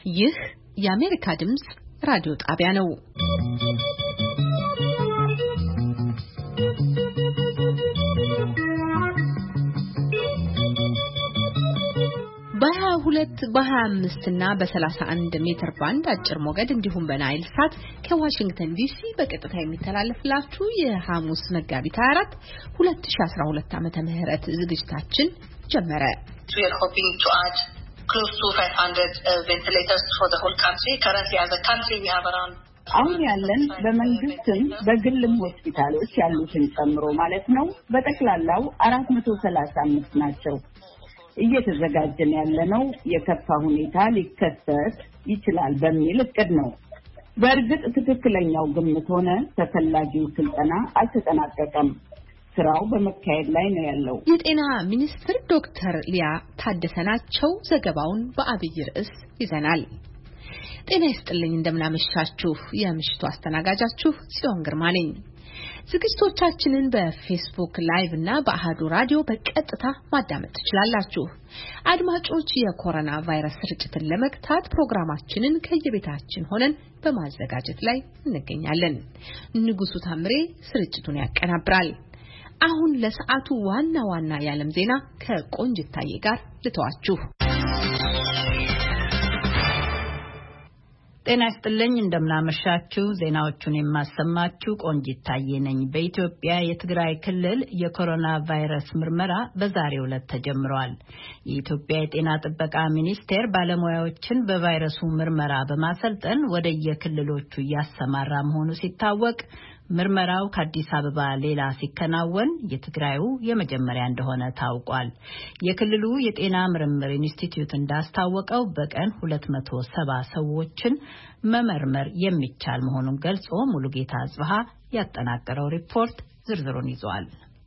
ይህ የአሜሪካ ድምጽ ራዲዮ ጣቢያ ነው። በ22 በ25 እና በ31 ሜትር ባንድ አጭር ሞገድ እንዲሁም በናይል ሳት ከዋሽንግተን ዲሲ በቀጥታ የሚተላለፍላችሁ የሐሙስ መጋቢት 24 2012 ዓመተ ምህረት ዝግጅታችን ጀመረ። We are hoping to add close to 500 ventilators for the whole country. Currently as a country we have around አሁን ያለን በመንግስትም በግልም ሆስፒታሎች ያሉትን ጨምሮ ማለት ነው በጠቅላላው 435 ናቸው። እየተዘጋጀን ያለነው የከፋ ሁኔታ ሊከሰት ይችላል በሚል እቅድ ነው። በእርግጥ ትክክለኛው ግምት ሆነ ተፈላጊው ስልጠና አልተጠናቀቀም። ስራው በመካሄድ ላይ ነው ያለው። የጤና ሚኒስትር ዶክተር ሊያ ታደሰ ናቸው። ዘገባውን በአብይ ርዕስ ይዘናል። ጤና ይስጥልኝ፣ እንደምናመሻችሁ። የምሽቱ አስተናጋጃችሁ ጽዮን ግርማ ነኝ። ዝግጅቶቻችንን በፌስቡክ ላይቭ እና በአሃዱ ራዲዮ በቀጥታ ማዳመጥ ትችላላችሁ። አድማጮች፣ የኮሮና ቫይረስ ስርጭትን ለመግታት ፕሮግራማችንን ከየቤታችን ሆነን በማዘጋጀት ላይ እንገኛለን። ንጉሱ ታምሬ ስርጭቱን ያቀናብራል። አሁን ለሰዓቱ ዋና ዋና የዓለም ዜና ከቆንጅታዬ ጋር ልተዋችሁ። ጤና ይስጥልኝ፣ እንደምናመሻችሁ። ዜናዎቹን የማሰማችሁ ቆንጅታዬ ነኝ። በኢትዮጵያ የትግራይ ክልል የኮሮና ቫይረስ ምርመራ በዛሬው ዕለት ተጀምሯል። የኢትዮጵያ የጤና ጥበቃ ሚኒስቴር ባለሙያዎችን በቫይረሱ ምርመራ በማሰልጠን ወደ የክልሎቹ እያሰማራ መሆኑ ሲታወቅ ምርመራው ከአዲስ አበባ ሌላ ሲከናወን የትግራዩ የመጀመሪያ እንደሆነ ታውቋል። የክልሉ የጤና ምርምር ኢንስቲትዩት እንዳስታወቀው በቀን 270 ሰዎችን መመርመር የሚቻል መሆኑን ገልጾ ሙሉጌታ አጽብሃ ያጠናቀረው ሪፖርት ዝርዝሩን ይዟል።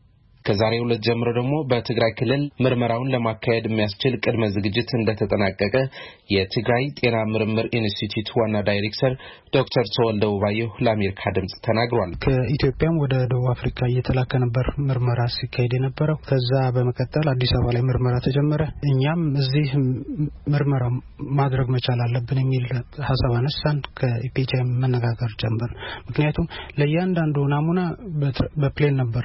ከዛሬው ዕለት ጀምሮ ደግሞ በትግራይ ክልል ምርመራውን ለማካሄድ የሚያስችል ቅድመ ዝግጅት እንደተጠናቀቀ የትግራይ ጤና ምርምር ኢንስቲትዩት ዋና ዳይሬክተር ዶክተር ተወልደ ውባየሁ ለአሜሪካ ድምጽ ተናግሯል። ከኢትዮጵያም ወደ ደቡብ አፍሪካ እየተላከ ነበር ምርመራ ሲካሄድ የነበረው። ከዛ በመቀጠል አዲስ አበባ ላይ ምርመራ ተጀመረ። እኛም እዚህ ምርመራ ማድረግ መቻል አለብን የሚል ሐሳብ አነሳን። ከኢፒኤችኤም መነጋገር ጀመር። ምክንያቱም ለእያንዳንዱ ናሙና በፕሌን ነበር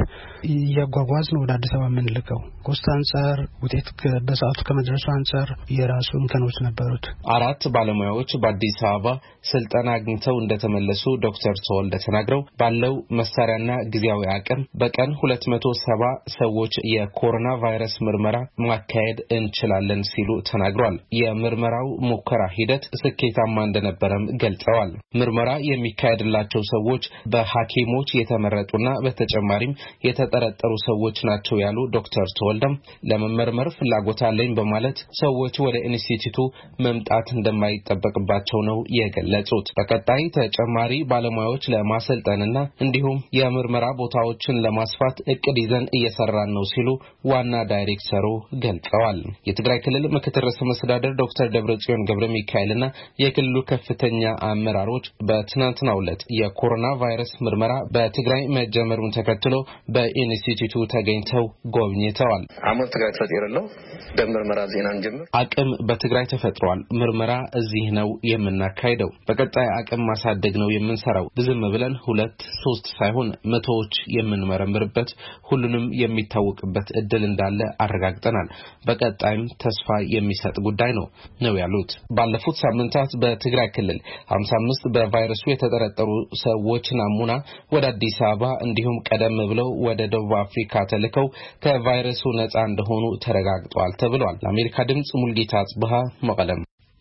ያጓጓዝ ነው ወደ አዲስ አበባ የምንልከው። ኮስት አንፃር ውጤት በሰዓቱ ከመድረሱ አንፃር የራሱ እንከኖች ነበሩት። 4 ባለሙያዎች በአዲስ አበባ ስልጠና አግኝተው እንደተመለሱ ዶክተር ተወልደ ተናግረው ባለው መሳሪያና ጊዜያዊ አቅም በቀን 270 ሰዎች የኮሮና ቫይረስ ምርመራ ማካሄድ እንችላለን ሲሉ ተናግሯል። የምርመራው ሙከራ ሂደት ስኬታማ እንደነበረም ገልጸዋል። ምርመራ የሚካሄድላቸው ሰዎች በሐኪሞች የተመረጡና በተጨማሪም የተጠረጠሩ ሰዎች ናቸው ያሉ ዶክተር ተወልደም ለመመርመር ፍላጎት አለኝ በማለት ሰዎች ወደ ኢንስቲትዩቱ መምጣት እንደማይጠበቅባቸው ነው የገለጹት። በቀጣይ ተጨማሪ ባለሙያዎች ለማሰልጠንና እንዲሁም የምርመራ ቦታዎችን ለማስፋት እቅድ ይዘን እየሰራን ነው ሲሉ ዋና ዳይሬክተሩ ገልጸዋል። የትግራይ ክልል ምክትል ርዕሰ መስተዳድር ዶክተር ደብረጽዮን ገብረ ሚካኤልና የክልሉ ከፍተኛ አመራሮች በትናንትናው ዕለት የኮሮና ቫይረስ ምርመራ በትግራይ መጀመሩን ተከትሎ በኢንስቲትዩቱ ተገኝተው ጎብኝተዋል። አሞት ትግራይ ተፈጥሯል። በምርመራ ዜና እንጀምር። አቅም በትግራይ ተፈጥሯል። ምርመራ እዚህ ነው የምናካሄደው። በቀጣይ አቅም ማሳደግ ነው የምንሰራው። ዝም ብለን 2-3 ሳይሆን መቶዎች የምንመረምርበት ሁሉንም የሚታወቅበት እድል እንዳለ አረጋግጠናል። በቀጣይም ተስፋ የሚሰጥ ጉዳይ ነው ያሉት። ባለፉት ሳምንታት በትግራይ ክልል 55 በቫይረሱ የተጠረጠሩ ሰዎች ናሙና ወደ አዲስ አበባ እንዲሁም ቀደም ብለው ወደ ደቡብ አፍሪካ ተልከው ከቫይረሱ ነፃ እንደሆኑ ተረጋግጧል ተብሏል። ለአሜሪካ ድምጽ ሙሉጌታ አጽብሃ መቀለም።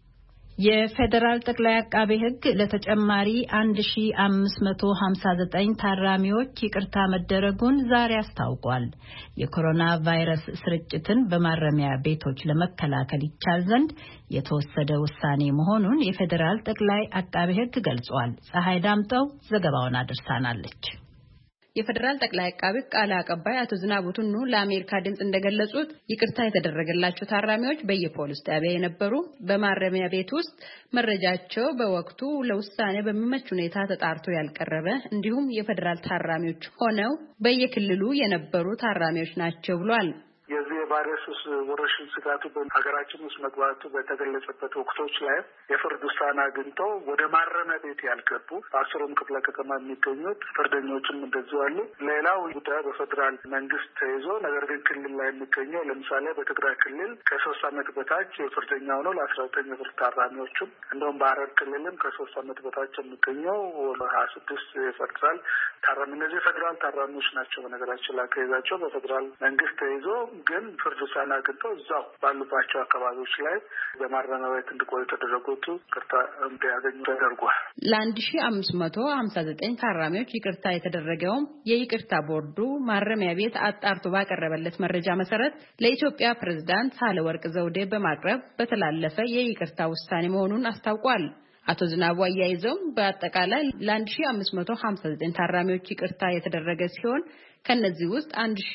የፌደራል ጠቅላይ አቃቤ ሕግ ለተጨማሪ 1559 ታራሚዎች ይቅርታ መደረጉን ዛሬ አስታውቋል። የኮሮና ቫይረስ ስርጭትን በማረሚያ ቤቶች ለመከላከል ይቻል ዘንድ የተወሰደ ውሳኔ መሆኑን የፌደራል ጠቅላይ አቃቤ ሕግ ገልጿል። ፀሐይ ዳምጠው ዘገባውን አድርሳናለች። የፌደራል ጠቅላይ አቃቤ ቃል አቀባይ አቶ ዝናቡ ቱኑ ለአሜሪካ ድምጽ እንደገለጹት ይቅርታ የተደረገላቸው ታራሚዎች በየፖሊስ ጣቢያ የነበሩ በማረሚያ ቤት ውስጥ መረጃቸው በወቅቱ ለውሳኔ በሚመች ሁኔታ ተጣርቶ ያልቀረበ እንዲሁም የፌደራል ታራሚዎች ሆነው በየክልሉ የነበሩ ታራሚዎች ናቸው ብሏል። የዚህ ቫይረስ ወረርሽኝ ስጋቱ በሀገራችን ውስጥ መግባቱ በተገለጸበት ወቅቶች ላይ የፍርድ ውሳኔ አግኝቶ ወደ ማረሚያ ቤት ያልገቡ በአስሩም ክፍለ ከተማ የሚገኙት ፍርደኞችም እንደዚሁ አሉ። ሌላው ጉዳይ በፌዴራል መንግስት ተይዞ ነገር ግን ክልል ላይ የሚገኘው ለምሳሌ በትግራይ ክልል ከ3 ዓመት በታች ፍርደኛ ሆኖ ለ19 የፍርድ ታራሚዎችም እንደውም በሐረር ክልልም ከ3 ዓመት በታች የሚገኘው 26 የፌዴራል ታራሚ እነዚህ ፌዴራል ታራሚዎች ናቸው። በነገራችን ላይ ከይዛቸው በፌዴራል መንግስት ተይዞ ግን ፍርድ ውሳኔ አግኝተው እዛው ባሉባቸው አካባቢዎች ላይ በማረሚያ ቤት እንዲቆዩ ተደረጉት ይቅርታ እንዲያገኙ ተደርጓል። ለ1559 ታራሚዎች ይቅርታ የተደረገውም የይቅርታ ቦርዱ ማረሚያ ቤት አጣርቶ ባቀረበለት መረጃ መሰረት ለኢትዮጵያ ፕሬዝዳንት ሳህለወርቅ ዘውዴ በማቅረብ በተላለፈ የይቅርታ ውሳኔ መሆኑን አስታውቋል። አቶ ዝናቡ አያይዘውም በአጠቃላይ ለ1559 ታራሚዎች ይቅርታ የተደረገ ሲሆን ከነዚህ ውስጥ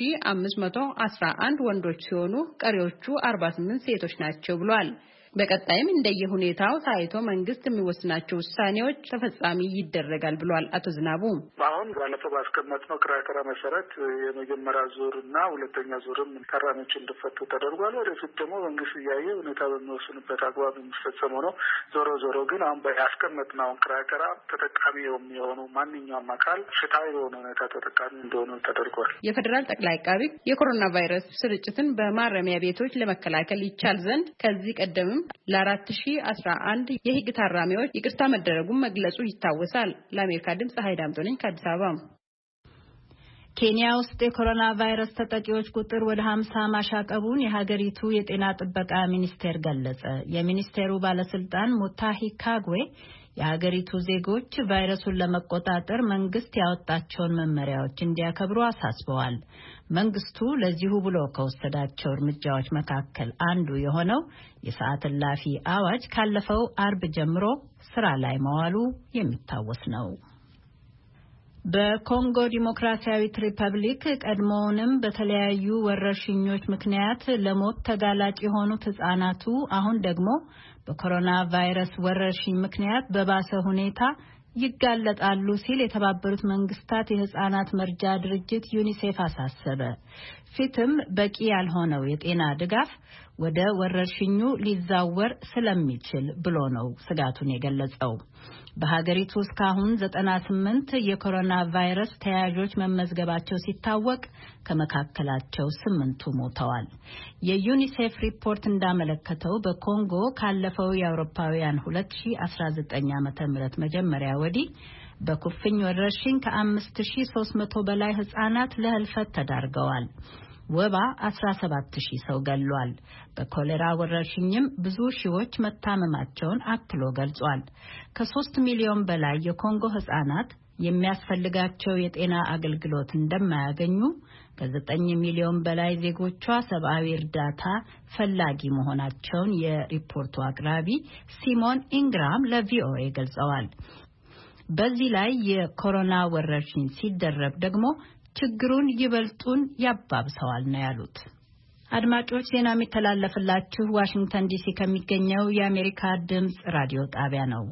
1511 ወንዶች ሲሆኑ ቀሪዎቹ 48 ሴቶች ናቸው ብሏል። በቀጣይም እንደየሁኔታው ታይቶ መንግስት የሚወስናቸው ውሳኔዎች ተፈጻሚ ይደረጋል ብሏል። አቶ ዝናቡ አሁን ባለፈው ባስቀመጥነው ክራይቴሪያ መሰረት የመጀመሪያ ዙርና ሁለተኛ ዙርም ታራሚዎች እንዲፈቱ ተደርጓል። ወደፊት ደግሞ መንግስት እያየ ሁኔታ በሚወስንበት አግባብ የሚፈጸመው ነው። ዞሮ ግን አሁን ያስቀመጥነው ክራይቴሪያ ተጠቃሚ የሚሆኑ ማንኛውም አካል ፍትሃዊ በሆነ ሁኔታ ተጠቃሚ እንደሆኑ ተደርጓል። የፌዴራል ጠቅላይ አቃቤ የኮሮና ቫይረስ ስርጭትን በማረሚያ ቤቶች ለመከላከል ይቻል ዘንድ ከዚህ ቀደምም ለ4011 የህግ ታራሚዎች ይቅርታ መደረጉን መግለጹ ይታወሳል። ለአሜሪካ ድምጽ ሀይድ አምጦ ነኝ ከአዲስ አበባ። ኬንያ ውስጥ የኮሮና ቫይረስ ተጠቂዎች ቁጥር ወደ 50 ማሻቀቡን የሀገሪቱ የጤና ጥበቃ ሚኒስቴር ገለጸ። የሚኒስቴሩ ባለስልጣን ሙታሂ ካግዌ የሀገሪቱ ዜጎች ቫይረሱን ለመቆጣጠር መንግስት ያወጣቸውን መመሪያዎች እንዲያከብሩ አሳስበዋል። መንግስቱ ለዚሁ ብሎ ከወሰዳቸው እርምጃዎች መካከል አንዱ የሆነው የሰዓት እላፊ አዋጅ ካለፈው አርብ ጀምሮ ስራ ላይ መዋሉ የሚታወስ ነው። በኮንጎ ዲሞክራሲያዊት ሪፐብሊክ ቀድሞውንም በተለያዩ ወረርሽኞች ምክንያት ለሞት ተጋላጭ የሆኑት ህጻናቱ አሁን ደግሞ በኮሮና ቫይረስ ወረርሽኝ ምክንያት በባሰ ሁኔታ ይጋለጣሉ ሲል የተባበሩት መንግስታት የህፃናት መርጃ ድርጅት ዩኒሴፍ አሳሰበ። ፊትም በቂ ያልሆነው የጤና ድጋፍ ወደ ወረርሽኙ ሊዛወር ስለሚችል ብሎ ነው ስጋቱን የገለጸው። በሀገሪቱ እስካሁን 98 የኮሮና ቫይረስ ተያዦች መመዝገባቸው ሲታወቅ ከመካከላቸው 8ቱ ሞተዋል። የዩኒሴፍ ሪፖርት እንዳመለከተው በኮንጎ ካለፈው የአውሮፓውያን 2019 ዓ.ም መጀመሪያ ወዲህ በኩፍኝ ወረርሽኝ ከ5300 በላይ ህጻናት ለህልፈት ተዳርገዋል። ወባ 17000 ሰው ገሏል። በኮሌራ ወረርሽኝም ብዙ ሺዎች መታመማቸውን አክሎ ገልጿል። ከ3 ሚሊዮን በላይ የኮንጎ ህጻናት የሚያስፈልጋቸው የጤና አገልግሎት እንደማያገኙ፣ ከ9 ሚሊዮን በላይ ዜጎቿ ሰብአዊ እርዳታ ፈላጊ መሆናቸውን የሪፖርቱ አቅራቢ ሲሞን ኢንግራም ለቪኦኤ ገልጸዋል። በዚህ ላይ የኮሮና ወረርሽኝ ሲደረብ ደግሞ ችግሩን ይበልጡን ያባብሰዋል ነው ያሉት። አድማጮች ዜና የሚተላለፍላችሁ ዋሽንግተን ዲሲ ከሚገኘው የአሜሪካ ድምጽ ራዲዮ ጣቢያ ነው።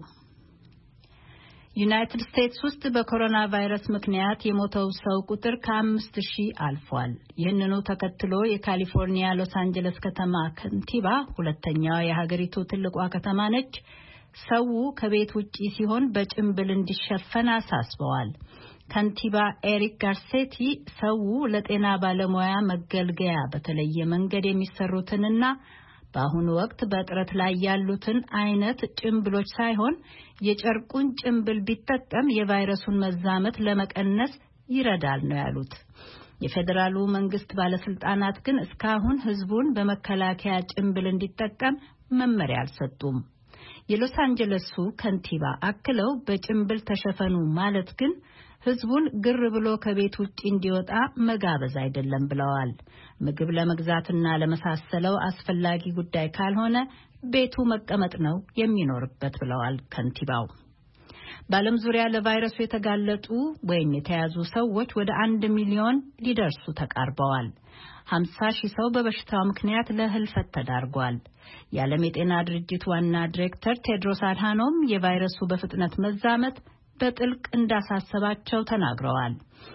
ዩናይትድ ስቴትስ ውስጥ በኮሮና ቫይረስ ምክንያት የሞተው ሰው ቁጥር ከ5000 አልፏል። ይህንኑ ተከትሎ የካሊፎርኒያ ሎስ አንጀለስ ከተማ ከንቲባ ሁለተኛው የሀገሪቱ ትልቋ ከተማ ነች፣ ሰው ከቤት ውጪ ሲሆን በጭንብል እንዲሸፈን አሳስበዋል። ከንቲባ ኤሪክ ጋርሴቲ ሰው ለጤና ባለሙያ መገልገያ በተለየ መንገድ የሚሰሩትንና በአሁኑ ወቅት በጥረት ላይ ያሉትን አይነት ጭንብሎች ሳይሆን የጨርቁን ጭንብል ቢጠቀም የቫይረሱን መዛመት ለመቀነስ ይረዳል ነው ያሉት። የፌዴራሉ መንግስት ባለስልጣናት ግን እስካሁን ህዝቡን በመከላከያ ጭንብል እንዲጠቀም መመሪያ አልሰጡም። የሎስ አንጀለሱ ከንቲባ አክለው በጭንብል ተሸፈኑ ማለት ግን ህዝቡን ግር ብሎ ከቤት ውጪ እንዲወጣ መጋበዝ አይደለም ብለዋል። ምግብ ለመግዛትና ለመሳሰለው አስፈላጊ ጉዳይ ካልሆነ ቤቱ መቀመጥ ነው የሚኖርበት ብለዋል ከንቲባው። በዓለም ዙሪያ ለቫይረሱ የተጋለጡ ወይም የተያዙ ሰዎች ወደ 1 ሚሊዮን ሊደርሱ ተቃርበዋል። 50,000 ሰው በበሽታው ምክንያት ለህልፈት ተዳርጓል። የዓለም የጤና ድርጅት ዋና ዲሬክተር ቴድሮስ አድሃኖም የቫይረሱ በፍጥነት መዛመት በጥልቅ እንዳሳሰባቸው ተናግረዋል።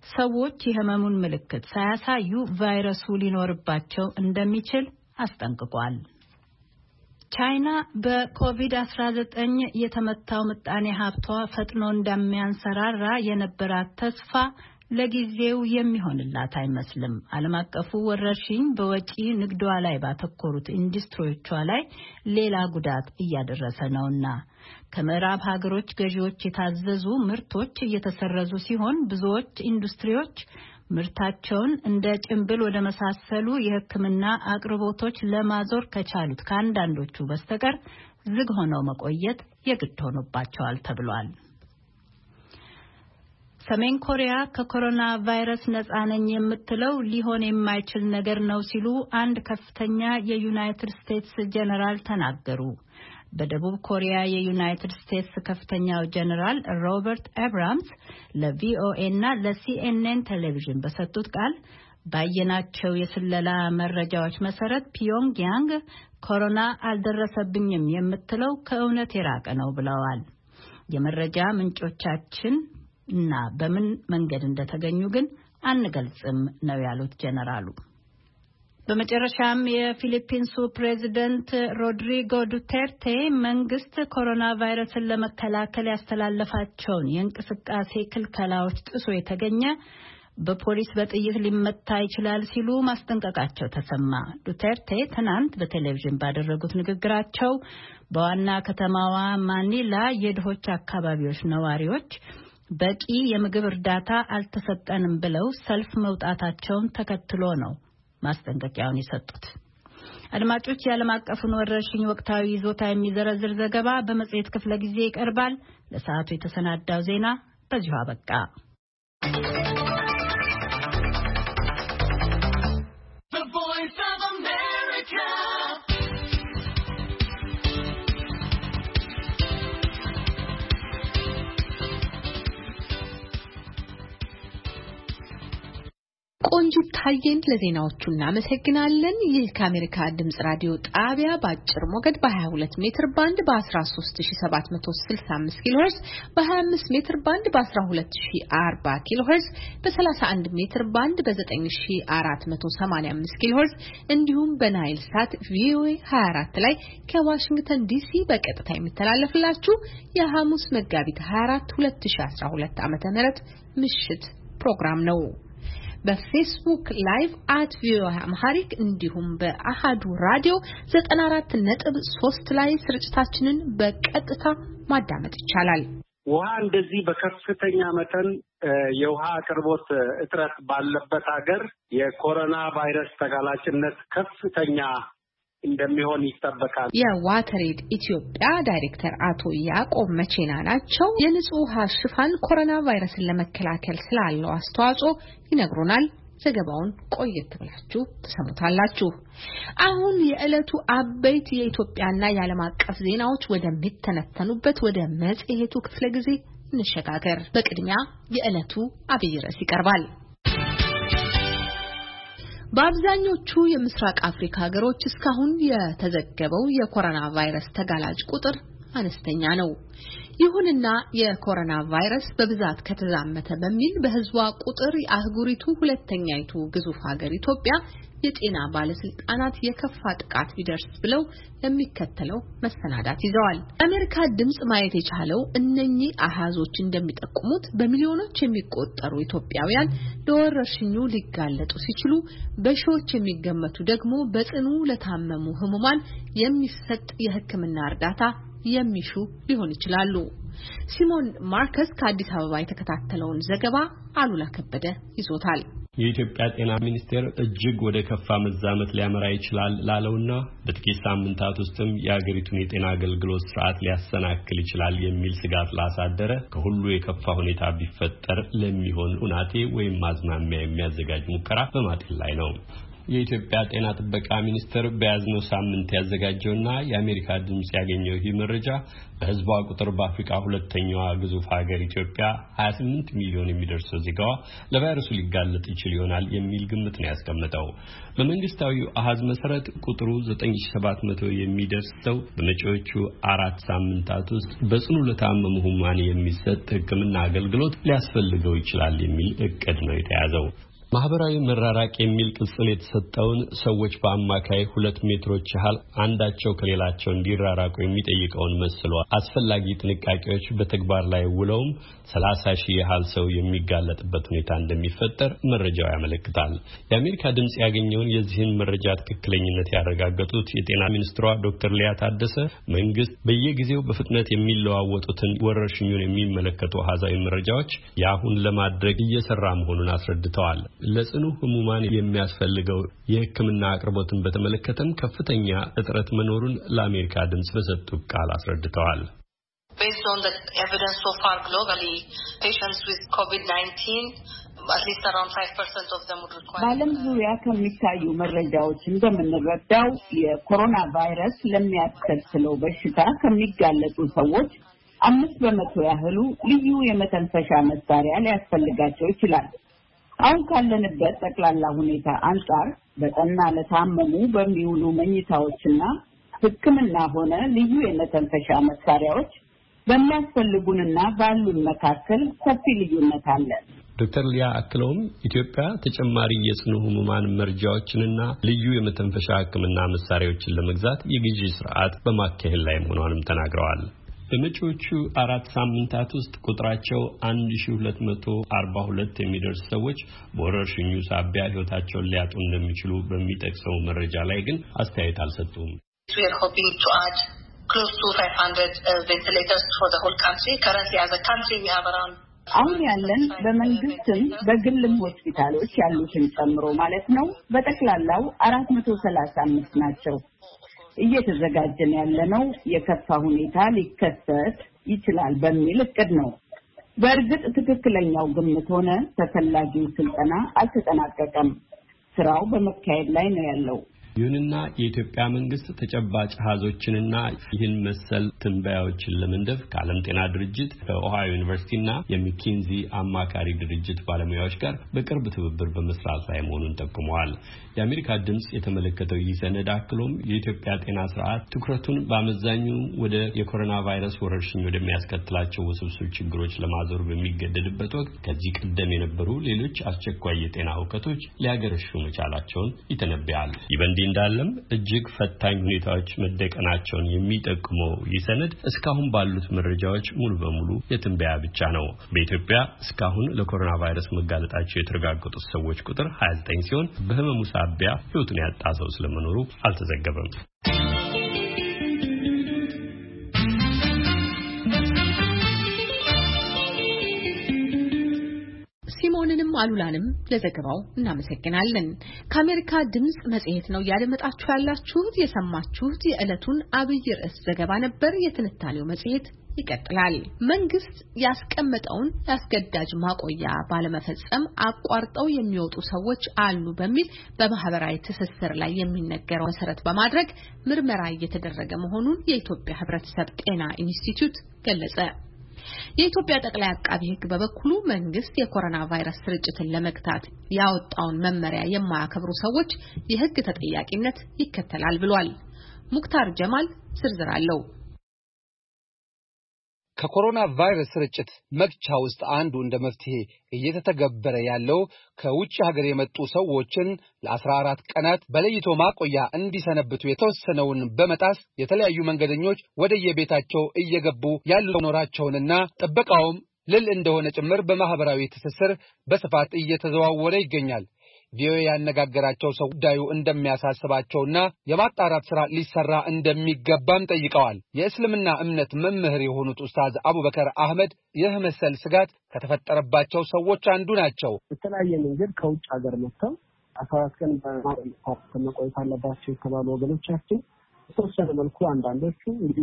ሰዎች የህመሙን ምልክት ሳያሳዩ ቫይረሱ ሊኖርባቸው እንደሚችል አስጠንቅቋል። ቻይና በኮቪድ-19 የተመታው ምጣኔ ሀብቷ ፈጥኖ እንደሚያንሰራራ የነበራት ተስፋ ለጊዜው የሚሆንላት አይመስልም። ዓለም አቀፉ ወረርሽኝ በወጪ ንግዷ ላይ ባተኮሩት ኢንዱስትሪዎቿ ላይ ሌላ ጉዳት እያደረሰ ነውና ከምዕራብ ሀገሮች ገዢዎች የታዘዙ ምርቶች እየተሰረዙ ሲሆን ብዙዎች ኢንዱስትሪዎች ምርታቸውን እንደ ጭንብል ወደ መሳሰሉ የሕክምና አቅርቦቶች ለማዞር ከቻሉት ከአንዳንዶቹ በስተቀር ዝግ ሆነው መቆየት የግድ ሆኖባቸዋል ተብሏል። ሰሜን ኮሪያ ከኮሮና ቫይረስ ነፃ ነኝ የምትለው ሊሆን የማይችል ነገር ነው ሲሉ አንድ ከፍተኛ የዩናይትድ ስቴትስ ጀነራል ተናገሩ። በደቡብ ኮሪያ የዩናይትድ ስቴትስ ከፍተኛው ጀነራል ሮበርት አብራምስ ለቪኦኤ እና ለሲኤንኤን ቴሌቪዥን በሰጡት ቃል ባየናቸው የስለላ መረጃዎች መሰረት ፒዮንግያንግ ኮሮና አልደረሰብኝም የምትለው ከእውነት የራቀ ነው ብለዋል። የመረጃ ምንጮቻችን እና በምን መንገድ እንደተገኙ ግን አንገልጽም ነው ያሉት ጀነራሉ። በመጨረሻም የፊሊፒንሱ ፕሬዝዳንት ሮድሪጎ ዱቴርቴ መንግስት ኮሮና ቫይረስን ለመከላከል ያስተላለፋቸውን የእንቅስቃሴ ክልከላዎች ጥሶ የተገኘ በፖሊስ በጥይት ሊመታ ይችላል ሲሉ ማስጠንቀቃቸው ተሰማ። ዱቴርቴ ትናንት በቴሌቪዥን ባደረጉት ንግግራቸው በዋና ከተማዋ ማኒላ የድሆች አካባቢዎች ነዋሪዎች በቂ የምግብ እርዳታ አልተሰጠንም ብለው ሰልፍ መውጣታቸውን ተከትሎ ነው ማስጠንቀቂያውን የሰጡት። አድማጮች፣ የዓለም አቀፉን ወረርሽኝ ወቅታዊ ይዞታ የሚዘረዝር ዘገባ በመጽሔት ክፍለ ጊዜ ይቀርባል። ለሰዓቱ የተሰናዳው ዜና በዚሁ አበቃ። ቆንጂት ታየን ለዜናዎቹ እናመሰግናለን። ይህ ከአሜሪካ ድምጽ ራዲዮ ጣቢያ በአጭር ሞገድ በ22 ሜትር ባንድ በ13765 ኪሎ ሄርዝ፣ በ25 ሜትር ባንድ በ12040 ኪሎ ሄርዝ፣ በ31 ሜትር ባንድ በ9485 ኪሎ ሄርዝ እንዲሁም በናይል ሳት ቪኦኤ 24 ላይ ከዋሽንግተን ዲሲ በቀጥታ የሚተላለፍላችሁ የሐሙስ መጋቢት 24 2012 ዓ.ም ምሽት ፕሮግራም ነው። በፌስቡክ ላይቭ @voaamharic እንዲሁም በአሃዱ ራዲዮ 94.3 ላይ ስርጭታችንን በቀጥታ ማዳመጥ ይቻላል። ውሃ እንደዚህ በከፍተኛ መጠን የውሃ አቅርቦት እጥረት ባለበት ሀገር የኮሮና ቫይረስ ተጋላጭነት ከፍተኛ እንደሚሆን ይጠበቃል። የዋተሬድ ኢትዮጵያ ዳይሬክተር አቶ ያዕቆብ መቼና ናቸው። የንጹህ ውሃ ሽፋን ኮሮና ቫይረስን ለመከላከል ስላለው አስተዋጽኦ ይነግሩናል። ዘገባውን ቆየት ብላችሁ ተሰሙታላችሁ። አሁን የዕለቱ አበይት የኢትዮጵያና የዓለም አቀፍ ዜናዎች ወደሚተነተኑበት ወደ መጽሔቱ ክፍለ ጊዜ እንሸጋገር። በቅድሚያ የዕለቱ አብይ ርዕስ ይቀርባል። በአብዛኞቹ የምስራቅ አፍሪካ ሀገሮች እስካሁን የተዘገበው የኮሮና ቫይረስ ተጋላጭ ቁጥር አነስተኛ ነው። ይሁንና የኮሮና ቫይረስ በብዛት ከተዛመተ በሚል በህዝቧ ቁጥር የአህጉሪቱ ሁለተኛይቱ ግዙፍ ሀገር ኢትዮጵያ የጤና ባለስልጣናት የከፋ ጥቃት ቢደርስ ብለው ለሚከተለው መሰናዳት ይዘዋል። አሜሪካ ድምጽ ማየት የቻለው እነኚህ አሃዞች እንደሚጠቁሙት በሚሊዮኖች የሚቆጠሩ ኢትዮጵያውያን ለወረርሽኙ ሊጋለጡ ሲችሉ በሺዎች የሚገመቱ ደግሞ በጽኑ ለታመሙ ህሙማን የሚሰጥ የሕክምና እርዳታ የሚሹ ሊሆን ይችላሉ። ሲሞን ማርከስ ከአዲስ አበባ የተከታተለውን ዘገባ አሉላ ከበደ ይዞታል። የኢትዮጵያ ጤና ሚኒስቴር እጅግ ወደ ከፋ መዛመት ሊያመራ ይችላል ላለውና በጥቂት ሳምንታት ውስጥም የአገሪቱን የጤና አገልግሎት ስርዓት ሊያሰናክል ይችላል የሚል ስጋት ላሳደረ ከሁሉ የከፋ ሁኔታ ቢፈጠር ለሚሆን ሁናቴ ወይም ማዝማሚያ የሚያዘጋጅ ሙከራ በማጤን ላይ ነው። የኢትዮጵያ ጤና ጥበቃ ሚኒስቴር በያዝነው ሳምንት ያዘጋጀውና የአሜሪካ ድምጽ ያገኘው ይህ መረጃ በህዝቧ ቁጥር በአፍሪካ ሁለተኛዋ ግዙፍ ሀገር ኢትዮጵያ 28 ሚሊዮን የሚደርሰው ዜጋዋ ለቫይረሱ ሊጋለጥ ይችል ይሆናል የሚል ግምት ነው ያስቀመጠው። በመንግስታዊው አሃዝ መሰረት ቁጥሩ 9700 የሚደርሰው በመጪዎቹ 4 ሳምንታት ውስጥ በጽኑ ለታመሙ ህሙማን የሚሰጥ ሕክምና አገልግሎት ሊያስፈልገው ይችላል የሚል እቅድ ነው የተያዘው። ማህበራዊ መራራቅ የሚል ቅጽል የተሰጠውን ሰዎች በአማካይ 2 ሜትሮች ያህል አንዳቸው ከሌላቸው እንዲራራቁ የሚጠይቀውን መስሎ አስፈላጊ ጥንቃቄዎች በተግባር ላይ ውለውም 30,000 ያህል ሰው የሚጋለጥበት ሁኔታ እንደሚፈጠር መረጃው ያመለክታል። የአሜሪካ ድምጽ ያገኘውን የዚህን መረጃ ትክክለኝነት ያረጋገጡት የጤና ሚኒስትሯ ዶክተር ሊያ ታደሰ መንግስት በየጊዜው በፍጥነት የሚለዋወጡትን ወረርሽኙን የሚመለከቱ አሃዛዊ መረጃዎች ያሁን ለማድረግ እየሰራ መሆኑን አስረድተዋል። ለጽኑ ህሙማን የሚያስፈልገው የሕክምና አቅርቦትን በተመለከተም ከፍተኛ እጥረት መኖሩን ለአሜሪካ ድምጽ በሰጡት ቃል አስረድተዋል። Based on the evidence so far globally, patients with COVID-19, at least around 5% of them would require... በዓለም ዙሪያ ከሚታዩ መረጃዎች እንደምንረዳው የኮሮና ቫይረስ ለሚያስከትለው በሽታ ከሚጋለጡ ሰዎች 5% ያህሉ ልዩ የመተንፈሻ መሳሪያ ሊያስፈልጋቸው ይችላል። አሁን ካለንበት ጠቅላላ ሁኔታ አንጻር በጠና ለታመሙ በሚውሉ መኝታዎችና ሕክምና ሆነ ልዩ የመተንፈሻ መሳሪያዎች በሚያስፈልጉንና ባሉን መካከል ሰፊ ልዩነት አለ። ዶክተር ሊያ አክለውም ኢትዮጵያ ተጨማሪ የጽኑ ህሙማን መርጃዎችንና ልዩ የመተንፈሻ ሕክምና መሳሪያዎችን ለመግዛት የግዢ ስርዓት በማካሄድ ላይ መሆኗንም ተናግረዋል። በመጪዎቹ 4 ሳምንታት ውስጥ ቁጥራቸው 1242 የሚደርስ ሰዎች በወረርሽኙ ሳቢያ ህይወታቸውን ሊያጡ እንደሚችሉ በሚጠቅሰው መረጃ ላይ ግን አስተያየት አልሰጡም። We are hoping to add close to 500 ventilators for the whole country. Currently as a country we have around አሁን ያለን በመንግስትም በግልም ሆስፒታሎች ያሉትን ጨምሮ ማለት ነው በጠቅላላው 435 ናቸው። እየተዘጋጀን ያለነው የከፋ ሁኔታ ሊከሰት ይችላል በሚል እቅድ ነው። በእርግጥ ትክክለኛው ግምት ሆነ ተፈላጊው ስልጠና አልተጠናቀቀም። ስራው በመካሄድ ላይ ነው ያለው። ይሁንና የኢትዮጵያ መንግስት ተጨባጭ ሀዞችንና ይህን መሰል ትንበያዎችን ለመንደፍ ከዓለም ጤና ድርጅት ከኦሃዮ ዩኒቨርሲቲና የሚኪንዚ አማካሪ ድርጅት ባለሙያዎች ጋር በቅርብ ትብብር በመስራት ላይ መሆኑን ጠቁመዋል። የአሜሪካ ድምጽ የተመለከተው ይህ ሰነድ አክሎም የኢትዮጵያ ጤና ስርዓት ትኩረቱን በአመዛኙ ወደ የኮሮና ቫይረስ ወረርሽኝ ወደሚያስከትላቸው ውስብስብ ችግሮች ለማዞር በሚገደድበት ወቅት ከዚህ ቀደም የነበሩ ሌሎች አስቸኳይ የጤና ሁከቶች ሊያገረሹ መቻላቸውን ይተነብያል። እንዳለም እጅግ ፈታኝ ሁኔታዎች መደቀናቸውን የሚጠቁመው ይህ ሰነድ እስካሁን ባሉት መረጃዎች ሙሉ በሙሉ የትንበያ ብቻ ነው። በኢትዮጵያ እስካሁን ለኮሮና ቫይረስ መጋለጣቸው የተረጋገጡት ሰዎች ቁጥር 29 ሲሆን በህመሙ ሳቢያ ህይወቱን ያጣ ሰው ስለመኖሩ አልተዘገበም። ሲሞንንም አሉላንም ለዘገባው እናመሰግናለን። ከአሜሪካ ድምጽ መጽሔት ነው ያደመጣችሁ ያላችሁት። የሰማችሁት የዕለቱን አብይ ርዕስ ዘገባ ነበር። የትንታኔው መጽሔት ይቀጥላል። መንግስት ያስቀመጠውን ያስገዳጅ ማቆያ ባለመፈጸም አቋርጠው የሚወጡ ሰዎች አሉ በሚል በማህበራዊ ትስስር ላይ የሚነገረው መሰረት በማድረግ ምርመራ እየተደረገ መሆኑን የኢትዮጵያ ሕብረተሰብ ጤና ኢንስቲትዩት ገለጸ። የኢትዮጵያ ጠቅላይ አቃቢ ሕግ በበኩሉ መንግስት የኮሮና ቫይረስ ስርጭትን ለመግታት ያወጣውን መመሪያ የማያከብሩ ሰዎች የሕግ ተጠያቂነት ይከተላል ብሏል። ሙክታር ጀማል ዝርዝር አለው። ከኮሮና ቫይረስ ስርጭት መግቻ ውስጥ አንዱ እንደ መፍትሄ እየተተገበረ ያለው ከውጭ ሀገር የመጡ ሰዎችን ለ14 ቀናት በለይቶ ማቆያ እንዲሰነብቱ የተወሰነውን በመጣስ የተለያዩ መንገደኞች ወደየቤታቸው እየገቡ ያሉ ኖራቸውንና ጥበቃውም ልል እንደሆነ ጭምር በማህበራዊ ትስስር በስፋት እየተዘዋወረ ይገኛል። ቪኦኤ ያነጋገራቸው ሰው ጉዳዩ እንደሚያሳስባቸውና የማጣራት ስራ ሊሰራ እንደሚገባም ጠይቀዋል። የእስልምና እምነት መምህር የሆኑት ኡስታዝ አቡበከር አህመድ ይህ መሰል ስጋት ከተፈጠረባቸው ሰዎች አንዱ ናቸው። በተለያየ መንገድ ከውጭ ሀገር መጥተው 14 ቀን በመቆየት አለባቸው የተባሉ ወገኖቻችን በተወሰነ መልኩ አንዳንዶቹ እንግዲህ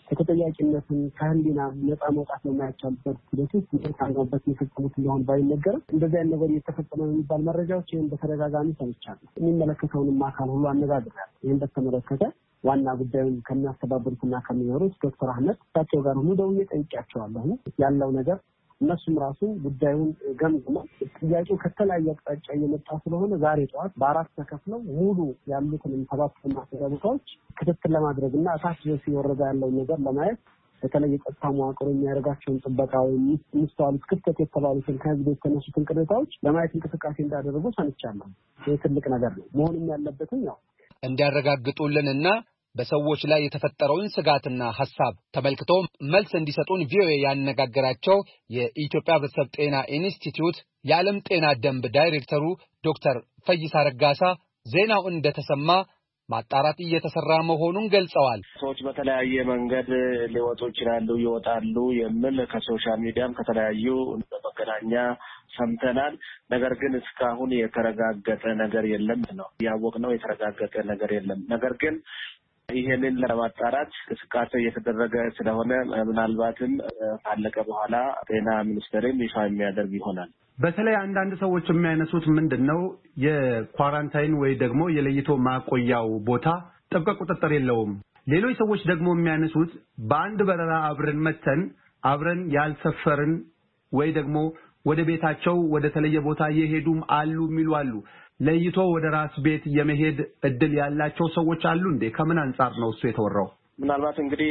ከተጠያቂነትን ከህሊና ነፃ መውጣት ነው የማይቻልበት ሂደት ታንጋበት የፈጸሙት ሊሆን ባይነገርም እንደዚህ አይነት ነገር እየተፈጸመ የሚባል መረጃዎች ይህን በተደጋጋሚ ሰምቻለሁ። የሚመለከተውንም አካል ሁሉ አነጋግሬያለሁ። ይህን በተመለከተ ዋና ጉዳዩን ከሚያስተባብሩትና ከሚኖሩት ዶክተር አህመድ ታቸው ጋር ሁሉ ደውዬ ጠይቄያቸዋለሁ። ያለው ነገር እነሱም ራሱ ጉዳዩን ገምግመው ጥያቄው ከተለያየ አቅጣጫ እየመጣ ስለሆነ ዛሬ ጠዋት በአራት ተከፍለው ሙሉ ያሉትን ሰባት ማስተባበሮች ክትትል ለማድረግና ታች ድረስ እየወረደ ያለው ነገር ለማየት በተለይ ጸጥታ መዋቅሩ የሚያደርጋቸውን ጥበቃው የሚስተዋሉት ክፍተት የተባሉትን ከህዝብ የተነሱትን ቅሬታዎች ለማየት እንቅስቃሴ እንዳደረጉ ሰምቻለሁ። ይህ ትልቅ ነገር ነው። መሆንም ያለበትም ያው እንዲያረጋግጡልንና በሰዎች ላይ የተፈጠረውን ስጋትና ሐሳብ ተመልክቶ መልስ እንዲሰጡን ቪኦኤ ያነጋገራቸው የኢትዮጵያ ሕብረተሰብ ጤና ኢንስቲትዩት የዓለም ጤና ደንብ ዳይሬክተሩ ዶክተር ፈይሳ ረጋሳ ዜናው እንደተሰማ ማጣራት እየተሰራ መሆኑን ገልጸዋል። ሰዎች በተለያየ መንገድ ሊወጡ ይችላሉ፣ ይወጣሉ የሚል ከሶሻል ሚዲያም ከተለያዩ መገናኛ ሰምተናል። ነገር ግን እስካሁን የተረጋገጠ ነገር የለም ነው ያወቅነው። የተረጋገጠ ነገር የለም። ነገር ግን ይሄንን ለማጣራት እንቅስቃሴ እየተደረገ ስለሆነ ምናልባትም ካለቀ በኋላ ጤና ሚኒስቴርም ይፋ የሚያደርግ ይሆናል። በተለይ አንዳንድ ሰዎች የሚያነሱት ምንድነው የኳራንታይን ወይ ደግሞ የለይቶ ማቆያው ቦታ ጥብቅ ቁጥጥር የለውም። ሌሎች ሰዎች ደግሞ የሚያነሱት በአንድ በረራ አብረን መተን አብረን ያልሰፈርን ወይ ደግሞ ወደ ቤታቸው ወደ ተለየ ቦታ የሄዱም አሉ የሚሉ አሉ። ለይቶ ወደ ራስ ቤት የመሄድ እድል ያላቸው ሰዎች አሉ እንዴ? ከምን አንፃር ነው እሱ የተወራው? ምናልባት እንግዲህ